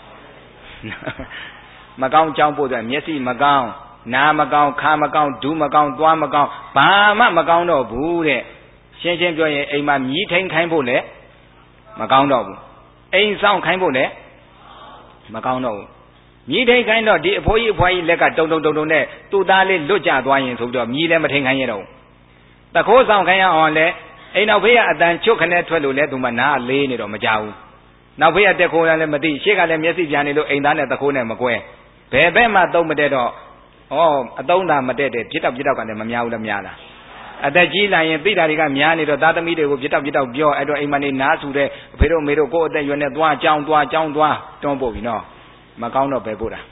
မကောင်းကြောင်းဖို့ဆိုမျက်စိမကောင်းနားမကောင်းခါမကောင်းဒူးမကောင်းသွားမကောင်းဘာမှမကောင်းတော့ဘူးတဲ့ရှင်းရှင်းပြောရင်အိမ်မှာမြည်ထိန်ခိုင်းဖို့လည်းမကောင်းတော့ဘူးအိမ်ဆောင်ခိုင်းဖို့လည်းမကောင်းတော့ဘူးမြည်ထိန်ခိုင်းတော့ဒီအဖိုးကြီးအဖွားကြီးလက်ကတုံတုံတုံတုံနဲ့သူ့သားလေးလွတ်ကျသွားရင်ဆိုပြီးတော့မြည်လည်းမထိန်ခိုင်းရတော့တခိုးဆောင်ခိုင်းရအောင်လဲအိမ်နောက်ဖေးကအတန်ချွတ်ခနဲ့ထွက်လို့လဲသူမနားလေးနေတော့မကြောက်ဘူးနောက်ဖေးကတက်ခိုးလည်းမသိရှေ့ကလည်းမျက်စိပြန်နေလို့အိမ်သားနဲ့တခိုးနဲ့မကွဲဘယ်ဘက်မှသုံးမတက်တော့ဩအတုံးသာမတက်တယ်ပြစ်တော့ပြစ်တော့ကလည်းမများဘူးလည်းများလားအသက်ကြီးလာရင်သိတာတွေကများနေတော့သားသမီးတွေကိုပြစ်တော့ပြစ်တော့ပြောအဲ့တော့အိမ်မနေနားဆူတဲ့အဖေတို့မေတို့ကိုယ့်အသက်ရွယ်နဲ့သွားကြောင်းသွားကြောင်းသွားတွန်းပို့ပြီနော်မကောင်းတော့ပဲပို့တာ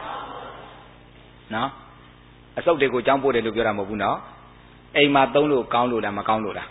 နော်အစုပ်တွေကိုကြောင်းပို့တယ်လို့ပြောတာမဟုတ်ဘူးနော်အိမ်မှာသုံးလို့ကောင်းလို့လားမကောင်းလို့လား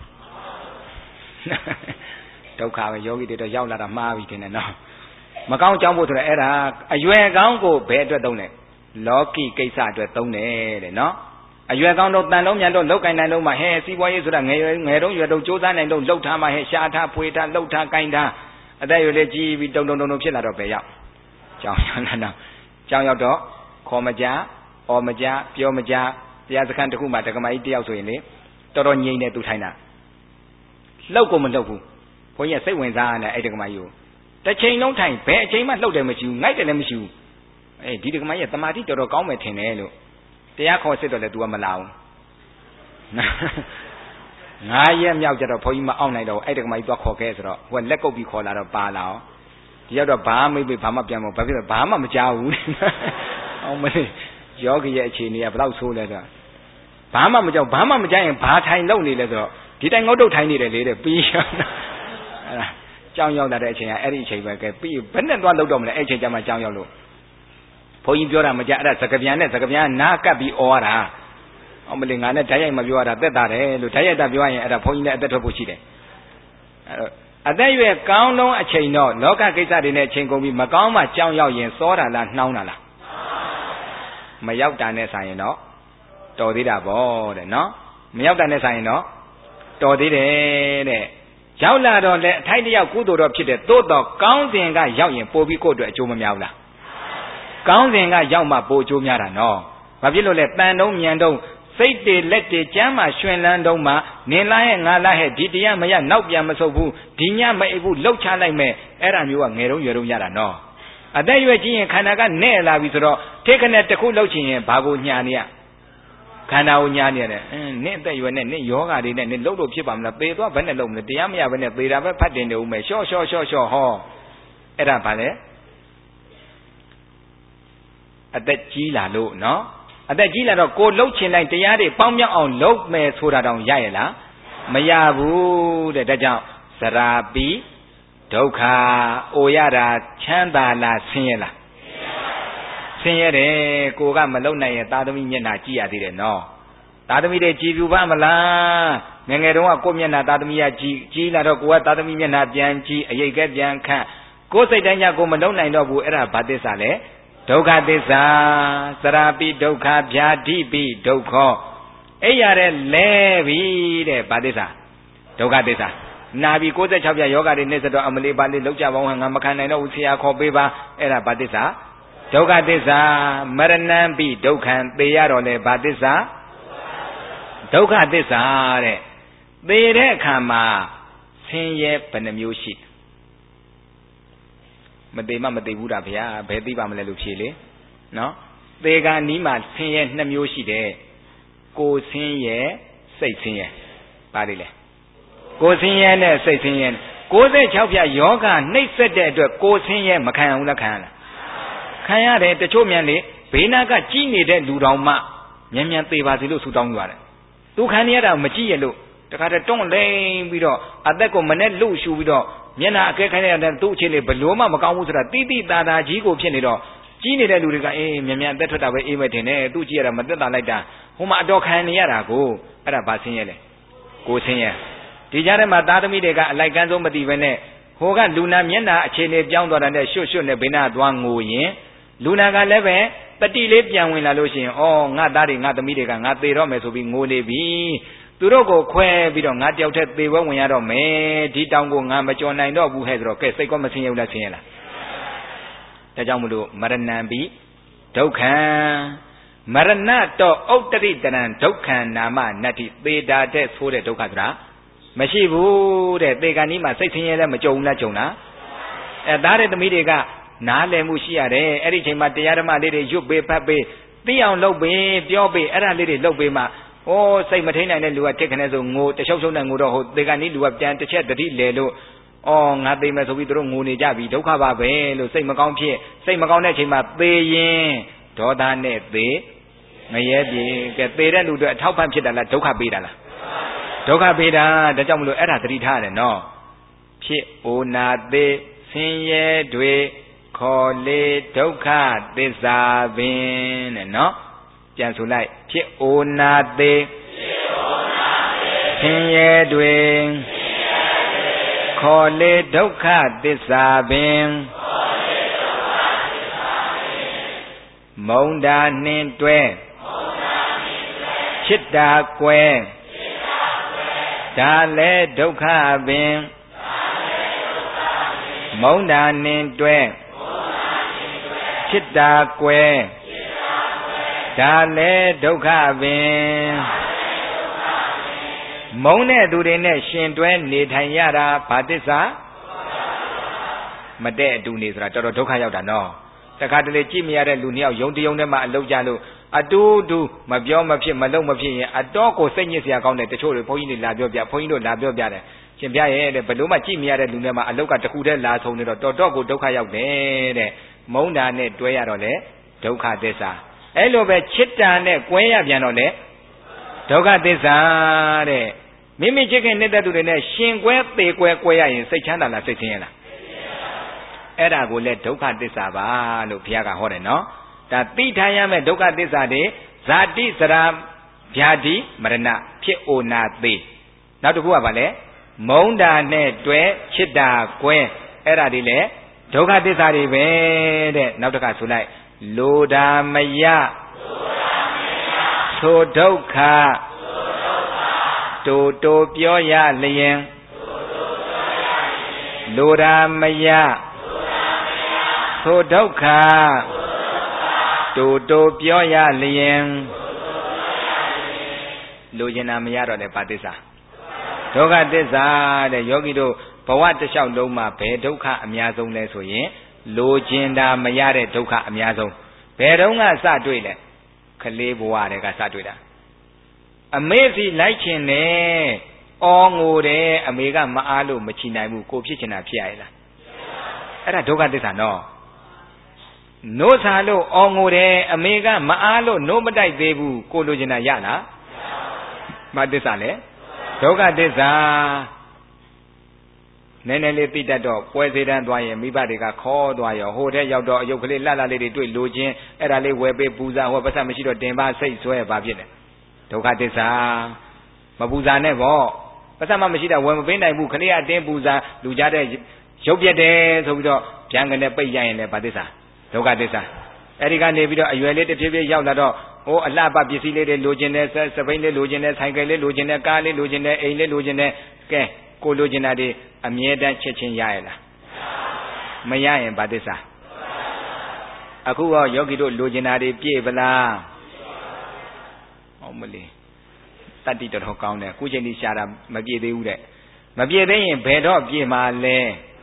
ဒုက္ခပဲယောဂီတွေတော့ရောက်လာတာမှားပြီထင်တယ်နော်မကောင်းကြောင်းပို့ဆိုတော့အဲ့ဒါအရွယ်ကောင်းကိုဘယ်အတွက်သုံးလဲလောကီကိစ္စအတွက်သုံးတယ်တဲ့နော်အရွယ်ကောင်းတော့တန်လုံးမြန်တော့လောက်ကင်နိုင်တော့မှဟဲစီးပွားရေးဆိုတာငယ်ငယ်တုန်းရွယ်တုန်းစူးစမ်းနိုင်တော့လှုပ်ထားမှဟဲရှားထားဖွေထားလှုပ်ထားကင်ထားအသက်ရွယ်လေးကြီးပြီးတုံတုံတုံတုံဖြစ်လာတော့ဘယ်ရောက်ကြောင်းရောက်လာတော့ကြောင်းရောက်တော့ခေါ်မကြအော်မကြပြောမကြတရားစခန်းတစ်ခုမှတက္ကမကြီးတယောက်ဆိုရင်လေတော်တော်ငြိမ်နေသူထိုင်တာလှုပ်ကိုမလှုပ်ဘူးဘုန်းကြီးစိတ်ဝင်စားနေအဲ့တက္ကမကြီးကိုတစ်ချိန်လုံးထိုင်ဘယ်အချိန်မှလှုပ်တယ်မရှိဘူးငိုက်တယ်လည်းမရှိဘူးအေးဒီတက္ကမကြီးကတမာတိတော်တော်ကောင်းမယ်ထင်တယ်လို့တရားခေါ်စစ်တော့လေ तू ကမလာဘူးငါးရက်မြောက်ကြတော့ဘုန်းကြီးမအောင်နိုင်တော့အဲ့တက္ကမကြီးသွားခေါ်ခဲ့ဆိုတော့ဟိုကလက်ကုပ်ပြီးခေါ်လာတော့ပါလာအောင်ဒီရောက်တော့ဘာမိတ်မိတ်ဘာမှပြန်မဘာဖြစ်လဲဘာမှမကြောက်ဘူးအောင်မလေးယောဂီရဲ့အခြေအနေကဘယ်လောက်ဆိုးလဲဆိုတော့ဘာမှမကြောက်ဘာမှမကြိုက်ရင်ဘာထိုင်လုပ်နေလဲဆိုတော့ဒီတိုင်ငုတ်တုတ်ထိုင်နေတယ်လေတဲ့ပြီးရောအဲ့ဒါကြောင်းရောက်လာတဲ့အချိန်ကအဲ့ဒီအချိန်ပဲကဲပြီးဘယ်နဲ့သွားလုပ်တော့မလဲအဲ့အချိန်ကျမှကြောင်းရောက်လို့ဘုန်းကြီးပြောတာမကြအဲ့ဒါစကပြန်နဲ့စကပြန်နားကပ်ပြီးអော်ရတာအောင်မလေးငါနဲ့ဓာတ်ရိုက်မပြောရတာသက်တာတယ်လို့ဓာတ်ရိုက်တာပြောရင်အဲ့ဒါဘုန်းကြီးနဲ့အသက်ထွက်ဖို့ရှိတယ်အဲ့တော့အသက်ရွယ်ကောင်းလုံးအချိန်တော့လောကကိစ္စတွေနဲ့ချိန်ကုန်ပြီးမကောင်းမှကြောင်းရောက်ရင်စောတာလားနှောင်းတာလားမရောက်တာနဲ့ဆိုင်ရင်တော့တော်သေးတာပေါ့တဲ့နော်မရောက်တာနဲ့ဆိုင်ရင်တော့တော်သေးတယ်တဲ့ရောက်လာတော့လေအထိုက်တယောက်ကုသိုလ်တော့ဖြစ်တယ်သို့တော့ကောင်းစဉ်ကရောက်ရင်ပို့ပြီးကိုယ့်အတွက်အကျိုးမများဘူးလားကောင်းစဉ်ကရောက်မှပို့အကျိုးများတာနော်ဘာဖြစ်လို့လဲတန်တုံးမြန်တုံးစိတ်တွေလက်တွေကျမ်းမှရွှင်လန်းတုံးမှနင်လားဟဲ့ငါလားဟဲ့ဒီတရားမရနောက်ပြန်မဆုပ်ဘူးဒီညမအိပ်ဘူးလှုပ်ချလိုက်မယ်အဲ့ဒါမျိုးကငယ်တုံးရွယ်တုံးရတာနော်အသက်ရွယ်ကြီးရင်ခန္ဓာကနဲ့လာပြီဆိုတော့ထိခနဲ့တစ်ခုလှုပ်ချင်ရင်ဘာကိုညာနေရခန္ဓာကိုညာနေရတယ်အင်းနင့်အသက်ရွယ်နဲ့နင့်ယောဂါတွေနဲ့နင့်လှုပ်လို့ဖြစ်ပါမလားသေသွားဘယ်နဲ့လှုပ်မလဲတရားမရဘဲနဲ့သေတာပဲဖတ်တင်နေဦးမယ်ရှော့ရှော့ရှော့ရှော့ဟောအဲ့ဒါဘာလဲအသက်ကြီးလာလို့နော်အသက်ကြီးလာတော့ကိုလှုပ်ချင်လိုက်တရားတွေပေါင်းမြောက်အောင်လှုပ်မယ်ဆိုတာတောင်ရရဲ့လားမရဘူးတဲ့ဒါကြောင့်သရာပိဒုက္ခအိုရတာချမ်းသာလားဆင်းရဲလားဆင်းရဲတယ်ကိုကမလုံနိုင်ရင်သားသမီးမျက်နှာကြည့်ရသေးတယ်နော်သားသမီးတွေကြည်ပြူပါမလားငယ်ငယ်တုန်းကကိုမျက်နှာသားသမီးကကြည်ကြည်လာတော့ကိုကသားသမီးမျက်နှာပြန်ကြည့်အရိပ်ကဲပြန်ခန့်ကိုစိတ်တိုင်းကကိုမလုံနိုင်တော့ဘူးအဲ့ဒါဘာသစ္စာလဲဒုက္ခသစ္စာသရာပိဒုက္ခဗျာတိပိဒုက္ခအဲ့ရတဲ့လဲပြီတဲ့ဘာသစ္စာဒုက္ခသစ္စာနာပြီကိုးဆယ်ခြောက်ပြယောဂတွေနဲ့စတော့အမလေးပါလေးလောက်ကြပါအောင်ငါမခံနိုင်တော့ဘူးဆရာခေါ်ပေးပါအဲ့ဒါဘာသစ္စာဒုက္ခသစ္စာမရဏံပိဒုက္ခံသေရတော့လေဘာသစ္စာဒုက္ခသစ္စာတဲ့သေတဲ့အခါမှာဆင်းရဲဘယ်နှမျိုးရှိမသေးမှမသေးဘူးတာဗျာဘယ်သိပါမလဲလို့ဖြေလေနော်သေကနီးမှာဆင်းရဲနှစ်မျိုးရှိတယ်ကိုယ်ဆင်းရဲစိတ်ဆင်းရဲပါလိမ့်လေကိုယ်ဆင်းရဲနဲ့စိတ်ဆင်းရဲကိုးဆယ်ခြောက်ပြယောဂနှိပ်စက်တဲ့အတွက်ကိုယ်ဆင်းရဲမခံဘူးလားခံရလားခံရတယ်တချို့မြန်လေဘေးနာကကြီးနေတဲ့လူတော်မှမြန်မြန်သေပါစေလို့ဆုတောင်းကြရတယ်သူခံရတာမကြည့်ရလို့တခါတည်းတွန့်လိမ့်ပြီးတော့အသက်ကိုမနဲ့လှုပ်ရှူပြီးတော့မျက်နှာအကဲခိုင်းရတဲ့သူ့အခြေအနေဘလို့မှမကောင်းဘူးဆိုတာတိတိတာတာကြီးကိုဖြစ်နေတော့ကြီးနေတဲ့လူတွေကအေးမြန်မြန်အသက်ထွက်တာပဲအေးမဲ့တင်တယ်သူ့ကြည့်ရတာမသက်သာလိုက်တာဟိုမှာအတော်ခံနေရတာကိုအဲ့ဒါဘာဆင်းရဲလဲကိုဆင်းရဲဒီကြားထဲမှာသားသမီးတွေကအလိုက်ကန်းဆုံးမသိပဲနဲ့ဟိုကလူနာမျက်နှာအခြေအနေပြောင်းသွားတာနဲ့ရွှွတ်ရွှွတ်နဲ့ဘေးနာသွားငိုရင်လူနာကလည်းပဲတတိလေးပြန်ဝင်လာလို့ရှိရင်ဩငါသားတွေငါသမီးတွေကငါသေတော့မယ်ဆိုပြီးငိုနေပြီသူတို့ကိုခွဲပြီးတော့ငါတယောက်တည်းသေဝဲဝင်ရတော့မယ်ဒီတောင်ကိုငါမကြော်နိုင်တော့ဘူးဟဲ့ဆိုတော့ကဲစိတ်ကောမဆင်းရဲဘူးလားဆင်းရဲလားဒါကြောင့်မလို့မရဏံပိဒုက္ခံမရဏတောဥတ္တရိတရံဒုက္ခံနာမနတ္တိသေတာတဲ့ဆိုးတဲ့ဒုက္ခဆိုတာမရှိဘူးတဲ့သေကံကြီးမှာစိတ်ဆင်းရဲလည်းမကြုံဘူးလားကြုံလားအဲသားတဲ့သမီးတွေကနားလည်မှုရှိရတယ်အဲ့ဒီချိန်မှာတရားဓမ္မလေးတွေရွတ်ပေးဖတ်ပေးသိအောင်လုပ်ပေးပြောပေးအဲ့ဒါလေးတွေလုပ်ပေးမှဩစိတ်မထိန်နိုင်တဲ့လူကတစ်ခနဲ့ဆိုငိုတရှုပ်ရှုပ်နဲ့ငိုတော့ဟိုသေကံကြီးလူကပြန်တစ်ချက်တတိလေလို့ဩငါသိမယ်ဆိုပြီးတို့ငိုနေကြပြီဒုက္ခပါပဲလို့စိတ်မကောင်းဖြစ်စိတ်မကောင်းတဲ့အချိန်မှာသေရင်ဒေါသနဲ့သေငရဲပြေကဲသေတဲ့လူတွေအထောက်ပံ့ဖြစ်တာလားဒုက္ခပေးတာလားဒုက္ခပေးတာဒါကြောင့်မလို့အဲ့ဒါသတိထားရတယ်နော်ဖြစ်အိုနာသေးဆင်းရဲတွေခေါ်လေဒုက္ခသစ္စာပင်တဲ့နော်ပြန်ဆိုလိုက်ဖြစ်အိုနာသေးဆင်းရဲတွေခေါ်လေဒုက္ခသစ္စာပင်မုံတာနှင်းတွဲချစ်တာကွယ်ဒါလဲဒုက္ခပင်မုံတာနှင်းတွဲချစ်တာကွယ်ဒါလဲဒုက္ခပင်မုံတဲ့သူတွေနဲ့ရှင်တွဲနေထိုင်ရတာဘာသစ္စာမတဲ့အတူနေဆိုတာတော်တော်ဒုက္ခရောက်တာနော်တခါတလေကြည့်မရတဲ့လူနှစ်ယောက်ယုံတယုံနဲ့မှအလုပ်ကြလို့အတူတူမပြောမဖြစ်မလုပ်မဖြစ်ရင်အတော့ကိုစိတ်ညစ်စရာကောင်းတယ်တချို့တွေဘုန်းကြီးတွေလာပြောပြဘုန်းကြီးတို့လာပြောပြတယ်ရှင်ပြရဲ့တဲ့ဘယ်လို့မှကြည့်မရတဲ့လူနဲ့မှအလုပ်ကတခုတည်းလာဆုံးနေတော့တော်တော့ကိုဒုက္ခရောက်တယ်တဲ့မုန်းတာနဲ့တွဲရတော့လေဒုက္ခသစ္စာအဲ့လိုပဲချစ်တာနဲ့ကွဲရပြန်တော့လေဒုက္ခသစ္စာတဲ့မိမိချစ်ခင်နေတဲ့သူတွေနဲ့ရှင်ကွဲပေကွဲကွဲရရင်စိတ်ချမ်းသာလားစိတ်ဆင်းရဲလားအဲ့ဒါကိုလည်းဒုက္ခသစ္စာပါလို့ဘုရားကဟောတယ်နော်ဒါသိထားရမယ့်ဒုက္ခသစ္စာတွေဇာတိစရာဗျာတိမရဏဖြစ်အိုနာသေးနောက်တစ်ခုကဘာလဲမုံတာနဲ့တွဲချစ်တာကွဲအဲ့ဒါတွေလည်းဒုက္ခသစ္စာတွေပဲတဲ့နောက်တစ်ခါဆိုလိုက်လိုတာမရသို့ဒုက္ခတူတူပြောရလျင်လိုတာမရသို့ဒုက္ခတူတူပြောရလျင်လိုချင်တာမရတော့တဲ့ပါသစ္စာဒုက္ခသစ္စာတဲ့ယောဂီတို့ဘဝတစ်လျှောက်လုံးမှာဘယ်ဒုက္ခအများဆုံးလဲဆိုရင်လိုချင်တာမရတဲ့ဒုက္ခအများဆုံးဘယ်တော့ကစတွေ့လဲခလေးဘဝတည်းကစတွေ့တာအမေစီလိုက်ချင်တယ်အော်ငိုတယ်အမေကမအားလို့မချီနိုင်ဘူးကိုဖြစ်ချင်တာဖြစ်ရလားအဲ့ဒါဒုက္ခသစ္စာနော်နိုးစားလို့အော်ငိုတယ်အမေကမအားလို့နိုးမတိုက်သေးဘူးကိုလိုချင်တာရလားဘာသစ္စာလဲဒုက္ခသစ္စာနည်းနည်းလေးသိတတ်တော့ပွဲစေတန်းသွားရင်မိဘတွေကခေါ်သွားရောဟိုတဲ့ရောက်တော့အယုတ်ကလေးလှလှလေးတွေတွေ့လိုချင်းအဲ့ဒါလေးဝယ်ပေးပူဇာဟောပတ်စံမရှိတော့တင်ပါစိတ်ဆွဲပါဖြစ်တယ်ဒုက္ခသစ္စာမပူဇာနဲ့ပေါ့ပတ်စံမမရှိတာဝယ်မပေးနိုင်ဘူးခလေးအတင်းပူဇာလူကြတဲ့ရုပ်ပြက်တယ်ဆိုပြီးတော့ဗျံကနေပိတ်ရရင်လည်းဘာသစ္စာဒုက္ခသစ္စာအဲ့ဒီကနေပြီးတော့အရွယ်လေးတစ်ဖြည်းဖြည်းရောက်လာတော့ဟိုအလှပပစ္စည်းလေးတွေလိုချင်တယ်စပိန်လေးလိုချင်တယ်ဆိုင်ကယ်လေးလိုချင်တယ်ကားလေးလိုချင်တယ်အိမ်လေးလိုချင်တယ်ကဲကိုလိုချင်တာတွေအမြဲတမ်းချက်ချင်းရရလားမရရင်ဘာသစ္စာအခုရောယောဂီတို့လိုချင်တာတွေပြည့်ပလားဟောမလေးတတ္တိတော်တော်ကောင်းတယ်ခုချိန်ကြီးရှာတာမပြည့်သေးဘူးတဲ့မပြည့်သေးရင်ဘယ်တော့ပြည့်မှာလဲ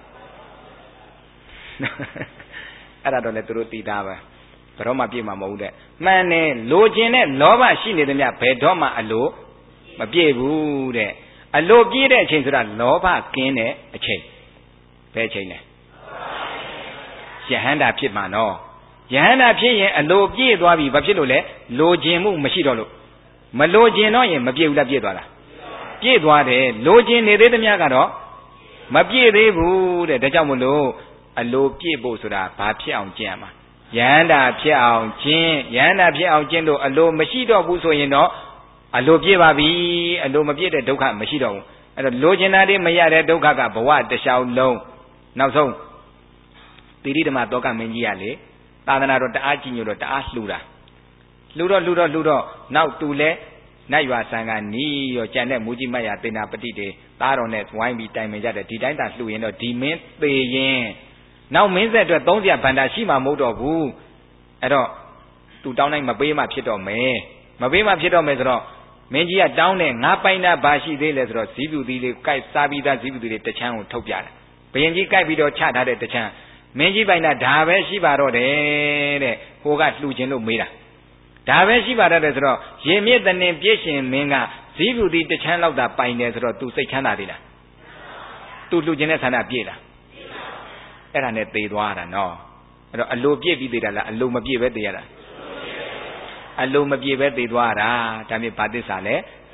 အဲ့ဒါတော့လေသူတို့သိတာပဲဘယ်တော့မှပြည့်မှာမဟုတ်တဲ့မှန်တယ်လိုချင်တဲ့လောဘရှိနေသမျှဘယ်တော့မှအလိုမပြည့်ဘူးတဲ့အလိုပြည့်တဲ့အချိန်ဆိုတာလောဘကင်းတဲ့အချိန်ဘယ်အချိန်လဲယဟန္တာဖြစ်မှာနော်ယဟန္တာဖြစ်ရင်အလိုပြည့်သွားပြီဘာဖြစ်လို့လဲလိုချင်မှုမရှိတော့လို့မလိုချင်တော့ရင်မပြည့်ဘူးလားပြည့်သွားလားပြည့်သွားတယ်လိုချင်နေသေးသမျှကတော့မပြည့်သေးဘူးတဲ့ဒါကြောင့်မလို့အလိုပြည့်ဖို့ဆိုတာဘာဖြစ်အောင်ကျင့်ရမှာယဟန္တာဖြစ်အောင်ကျင့်ယဟန္တာဖြစ်အောင်ကျင့်လို့အလိုမရှိတော့ဘူးဆိုရင်တော့အလိုပြည့်ပါပြီအလိုမပြည့်တဲ့ဒုက္ခမရှိတော့ဘူးအဲ့တော့လိုချင်တာတွေမရတဲ့ဒုက္ခကဘဝတစ်လျှောက်လုံးနောက်ဆုံးတိရိဓမ္မတောကမင်းကြီးကလေသာသနာတော်တအားကြီးညို့တော့တအားလှူတာလှူတော့လှူတော့လှူတော့နောက်သူလဲနတ်ရွာဆံကနီးရောကြံတဲ့မူကြီးမတ်ရသေနာပတိတွေသားတော်နဲ့ဝိုင်းပြီးတိုင်ပင်ကြတယ်ဒီတိုင်းသာလှူရင်တော့ဒီမင်းသေရင်နောက်မင်းဆက်အတွက်သုံးစရာဗန္တာရှိမှမဟုတ်တော့ဘူးအဲ့တော့သူတောင်းတိုင်းမပေးမှဖြစ်တော့မယ်မပေးမှဖြစ်တော့မယ်ဆိုတော့မင်းကြီးကတောင်းတဲ့ငါပိုင်တာဘာရှိသေးလဲဆိုတော့ဇီးပြူသီးလေးကိုက်စားပြီးသားဇီးပြူသီးလေးတစ်ချမ်းကိုထုတ်ပြတယ်ဘယင်ကြီးကိုက်ပြီးတော့ချထားတဲ့တစ်ချမ်းမင်းကြီးပိုင်တာဒါပဲရှိပါတော့တယ်တဲ့ဟိုကလှူခြင်းလို့မေးတာဒါပဲရှိပါတော့တယ်ဆိုတော့ရေမြစ်တနင်ပြည့်ရှင်မင်းကဇီးပြူသီးတစ်ချမ်းလောက်သာပိုင်တယ်ဆိုတော့ तू စိတ်ချမ်းသာသေးလား तू လှူခြင်းတဲ့ဆန္ဒပြည့်လားအဲ့ဒါနဲ့သေသွားတာနော်အဲ့တော့အလိုပြည့်ပြီးသေးတာလားအလိုမပြည့်ပဲသေရတာအလိုမပြည့်ပဲသေသွားတာဒါမျိုးဘာသစ္စာလဲ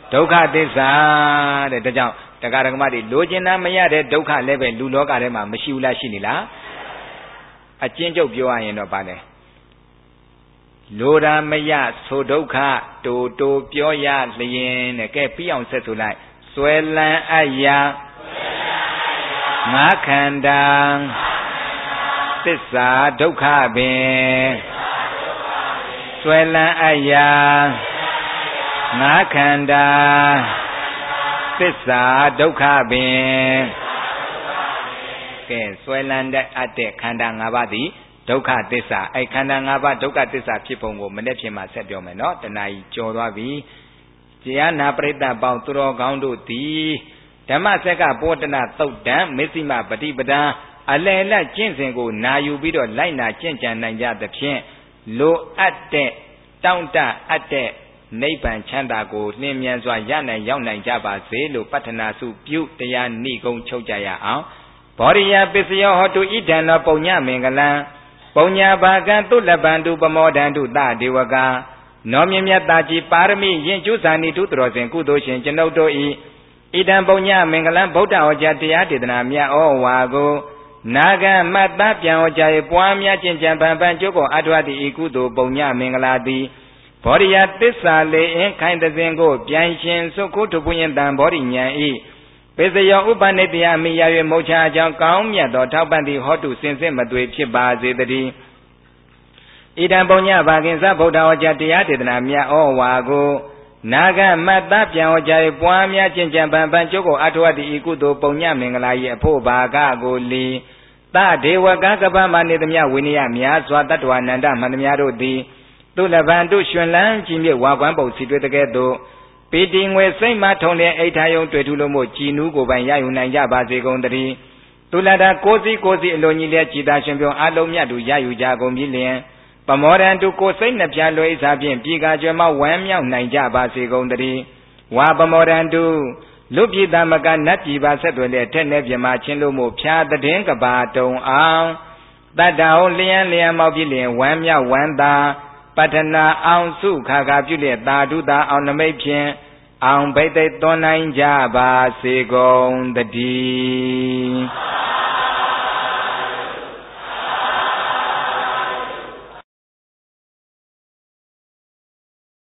ဒုက္ခသစ္စာတဲ့ဒါကြောင့်တရားဓမ္မတွေလိုချင်တာမရတဲ့ဒုက္ခလည်းပဲလူလောကထဲမှာမရှိဘူးလားရှိနေလားအကျဉ်းချုပ်ပြောရရင်တော့ဗာလဲလိုတာမရဆိုဒုက္ခတူတူပြောရလျင်တဲ့ကဲပြီးအောင်ဆက်ဆိုလိုက်ဆွဲလန်းအပ်ရာငါခန္ဓာသစ္စာဒုက္ခပင်ဆွဲလန်းအပ်ရာငါခန္ဓာသစ္စာဒုက္ခပင်ကဲဆွဲလန်းတဲ့အပ်တဲ့ခန္ဓာ၅ပါးသည်ဒုက္ခသစ္စာအဲ့ခန္ဓာ၅ပါးဒုက္ခသစ္စာဖြစ်ပုံကိုမနေ့ဖြစ်မှာဆက်ပြောမယ်နော်တဏှာကြီးကြော်သွားပြီတရားနာပရိသတ်ပေါင်းသူတော်ကောင်းတို့သည်ဓမ္မစက်ကပောတနာသုတ်တံမေသိမပฏิပဒံအလယ်လတ်ကျင့်စဉ်ကိုနာယူပြီးတော့လိုက်နာကျင့်ကြံနိုင်ကြသဖြင့်လိုအပ်တဲ့တောင့်တအပ်တဲ့နိဗ္ဗာန်ချမ်းသာကိုလင်းမြန်စွာရနိုင်ရောက်နိုင်ကြပါစေလို့ပတ္ထနာစုပြုတရားနိဂုံးချုပ်ကြရအောင်ဘောရိယပစ္စယောဟောတုဣဒံသောပုံညမင်္ဂလံပုံညာဘာကံတုလပန္တုပမောဒန္တုတဒေဝကာနောမြင့်မြတ်တာကြီးပါရမီရင်ကျုဇာနိတုတတော်စဉ်ကုသိုလ်ရှင်ကျွန်ုပ်တို့ဤဣဒံပုံညမင်္ဂလံဗုဒ္ဓဟောကြားတရားဒေသနာမြတ်ဩဝါကိုနာဂမတ္တပြန်ဟောကြားပွားများကျင့်ကြံပန်ပန်ကျုပ်ကိုအထွတ်တိဤကုသိုလ်ပုံညမင်္ဂလာသည်ဘောရိယသစ္စာလေးအင်းခိုင်တစဉ်ကိုပြန်ရှင်သုခုထုပွင့်တံဘောရိညာဤပေစယောဥပနိတ္တယမိရ၍မုတ်ချအကြောင်းကောင်းမြတ်သောထောက်ပံ့သည့်ဟောတုစင်စစ်မသွေဖြစ်ပါစေတည်းဣဒံပုံညဘာကင်သဗုဒ္ဓဟောကြားတရားဒေသနာမြတ်ဩဝါကိုနာဂမတ္တပြန်ဟောကြားပွားများကျင့်ကြံပန်ပန်ကျုပ်ကိုအထွတ်တိဤကုသိုလ်ပုံညမင်္ဂလာ၏အဖို့ဘာကကိုလီတဒေဝကကပ္ပမနေသမျှဝိနည်းများစွာတတ္တဝနန္ဒမှန်သမျှတို့သည်သူလဗန္တုရွှင်လန်းကြည်မြစ်ဝါကွမ်းပုံစီတွေ့တဲ့ကဲ့သို့ပီတိငွေစိတ်မှထုံတဲ့အိဋ္ဌာယုံတွေ့ထူလို့မို့ကြည်နူးကိုပိုင်ရယူနိုင်ကြပါစေကုန်တည်းသူလတာကိုစီကိုစီအလိုကြီးတဲ့ကြည်သာရှင်ပြုံအလုံးမြတ်သူရယူကြကုန်ပြီလျင်ပမောဒန္တုကိုစိတ်နှပြလွဲဣစားဖြင့်ပြေကာကျွဲမဝမ်းမြောက်နိုင်ကြပါစေကုန်တည်းဝါပမောဒန္တုလူပြည်သမကနတ်ပြည်ပါဆက်သွယ်တဲ့ထက်နဲ့ပြမချင်းလို့မို့ဖြာတည်င်းကဘာတုံအောင်တတ္တဟောလျံလျံမောက်ပြီလျင်ဝမ်းမြောက်ဝမ်းသာပတ္ထနာအောင်စုခါခါပြုလျက်သာဓုသာအောင်နမိတ်ဖြင့်အောင်ဘိတ်သိသွန်နိုင်ကြပါစေကုန်တည်း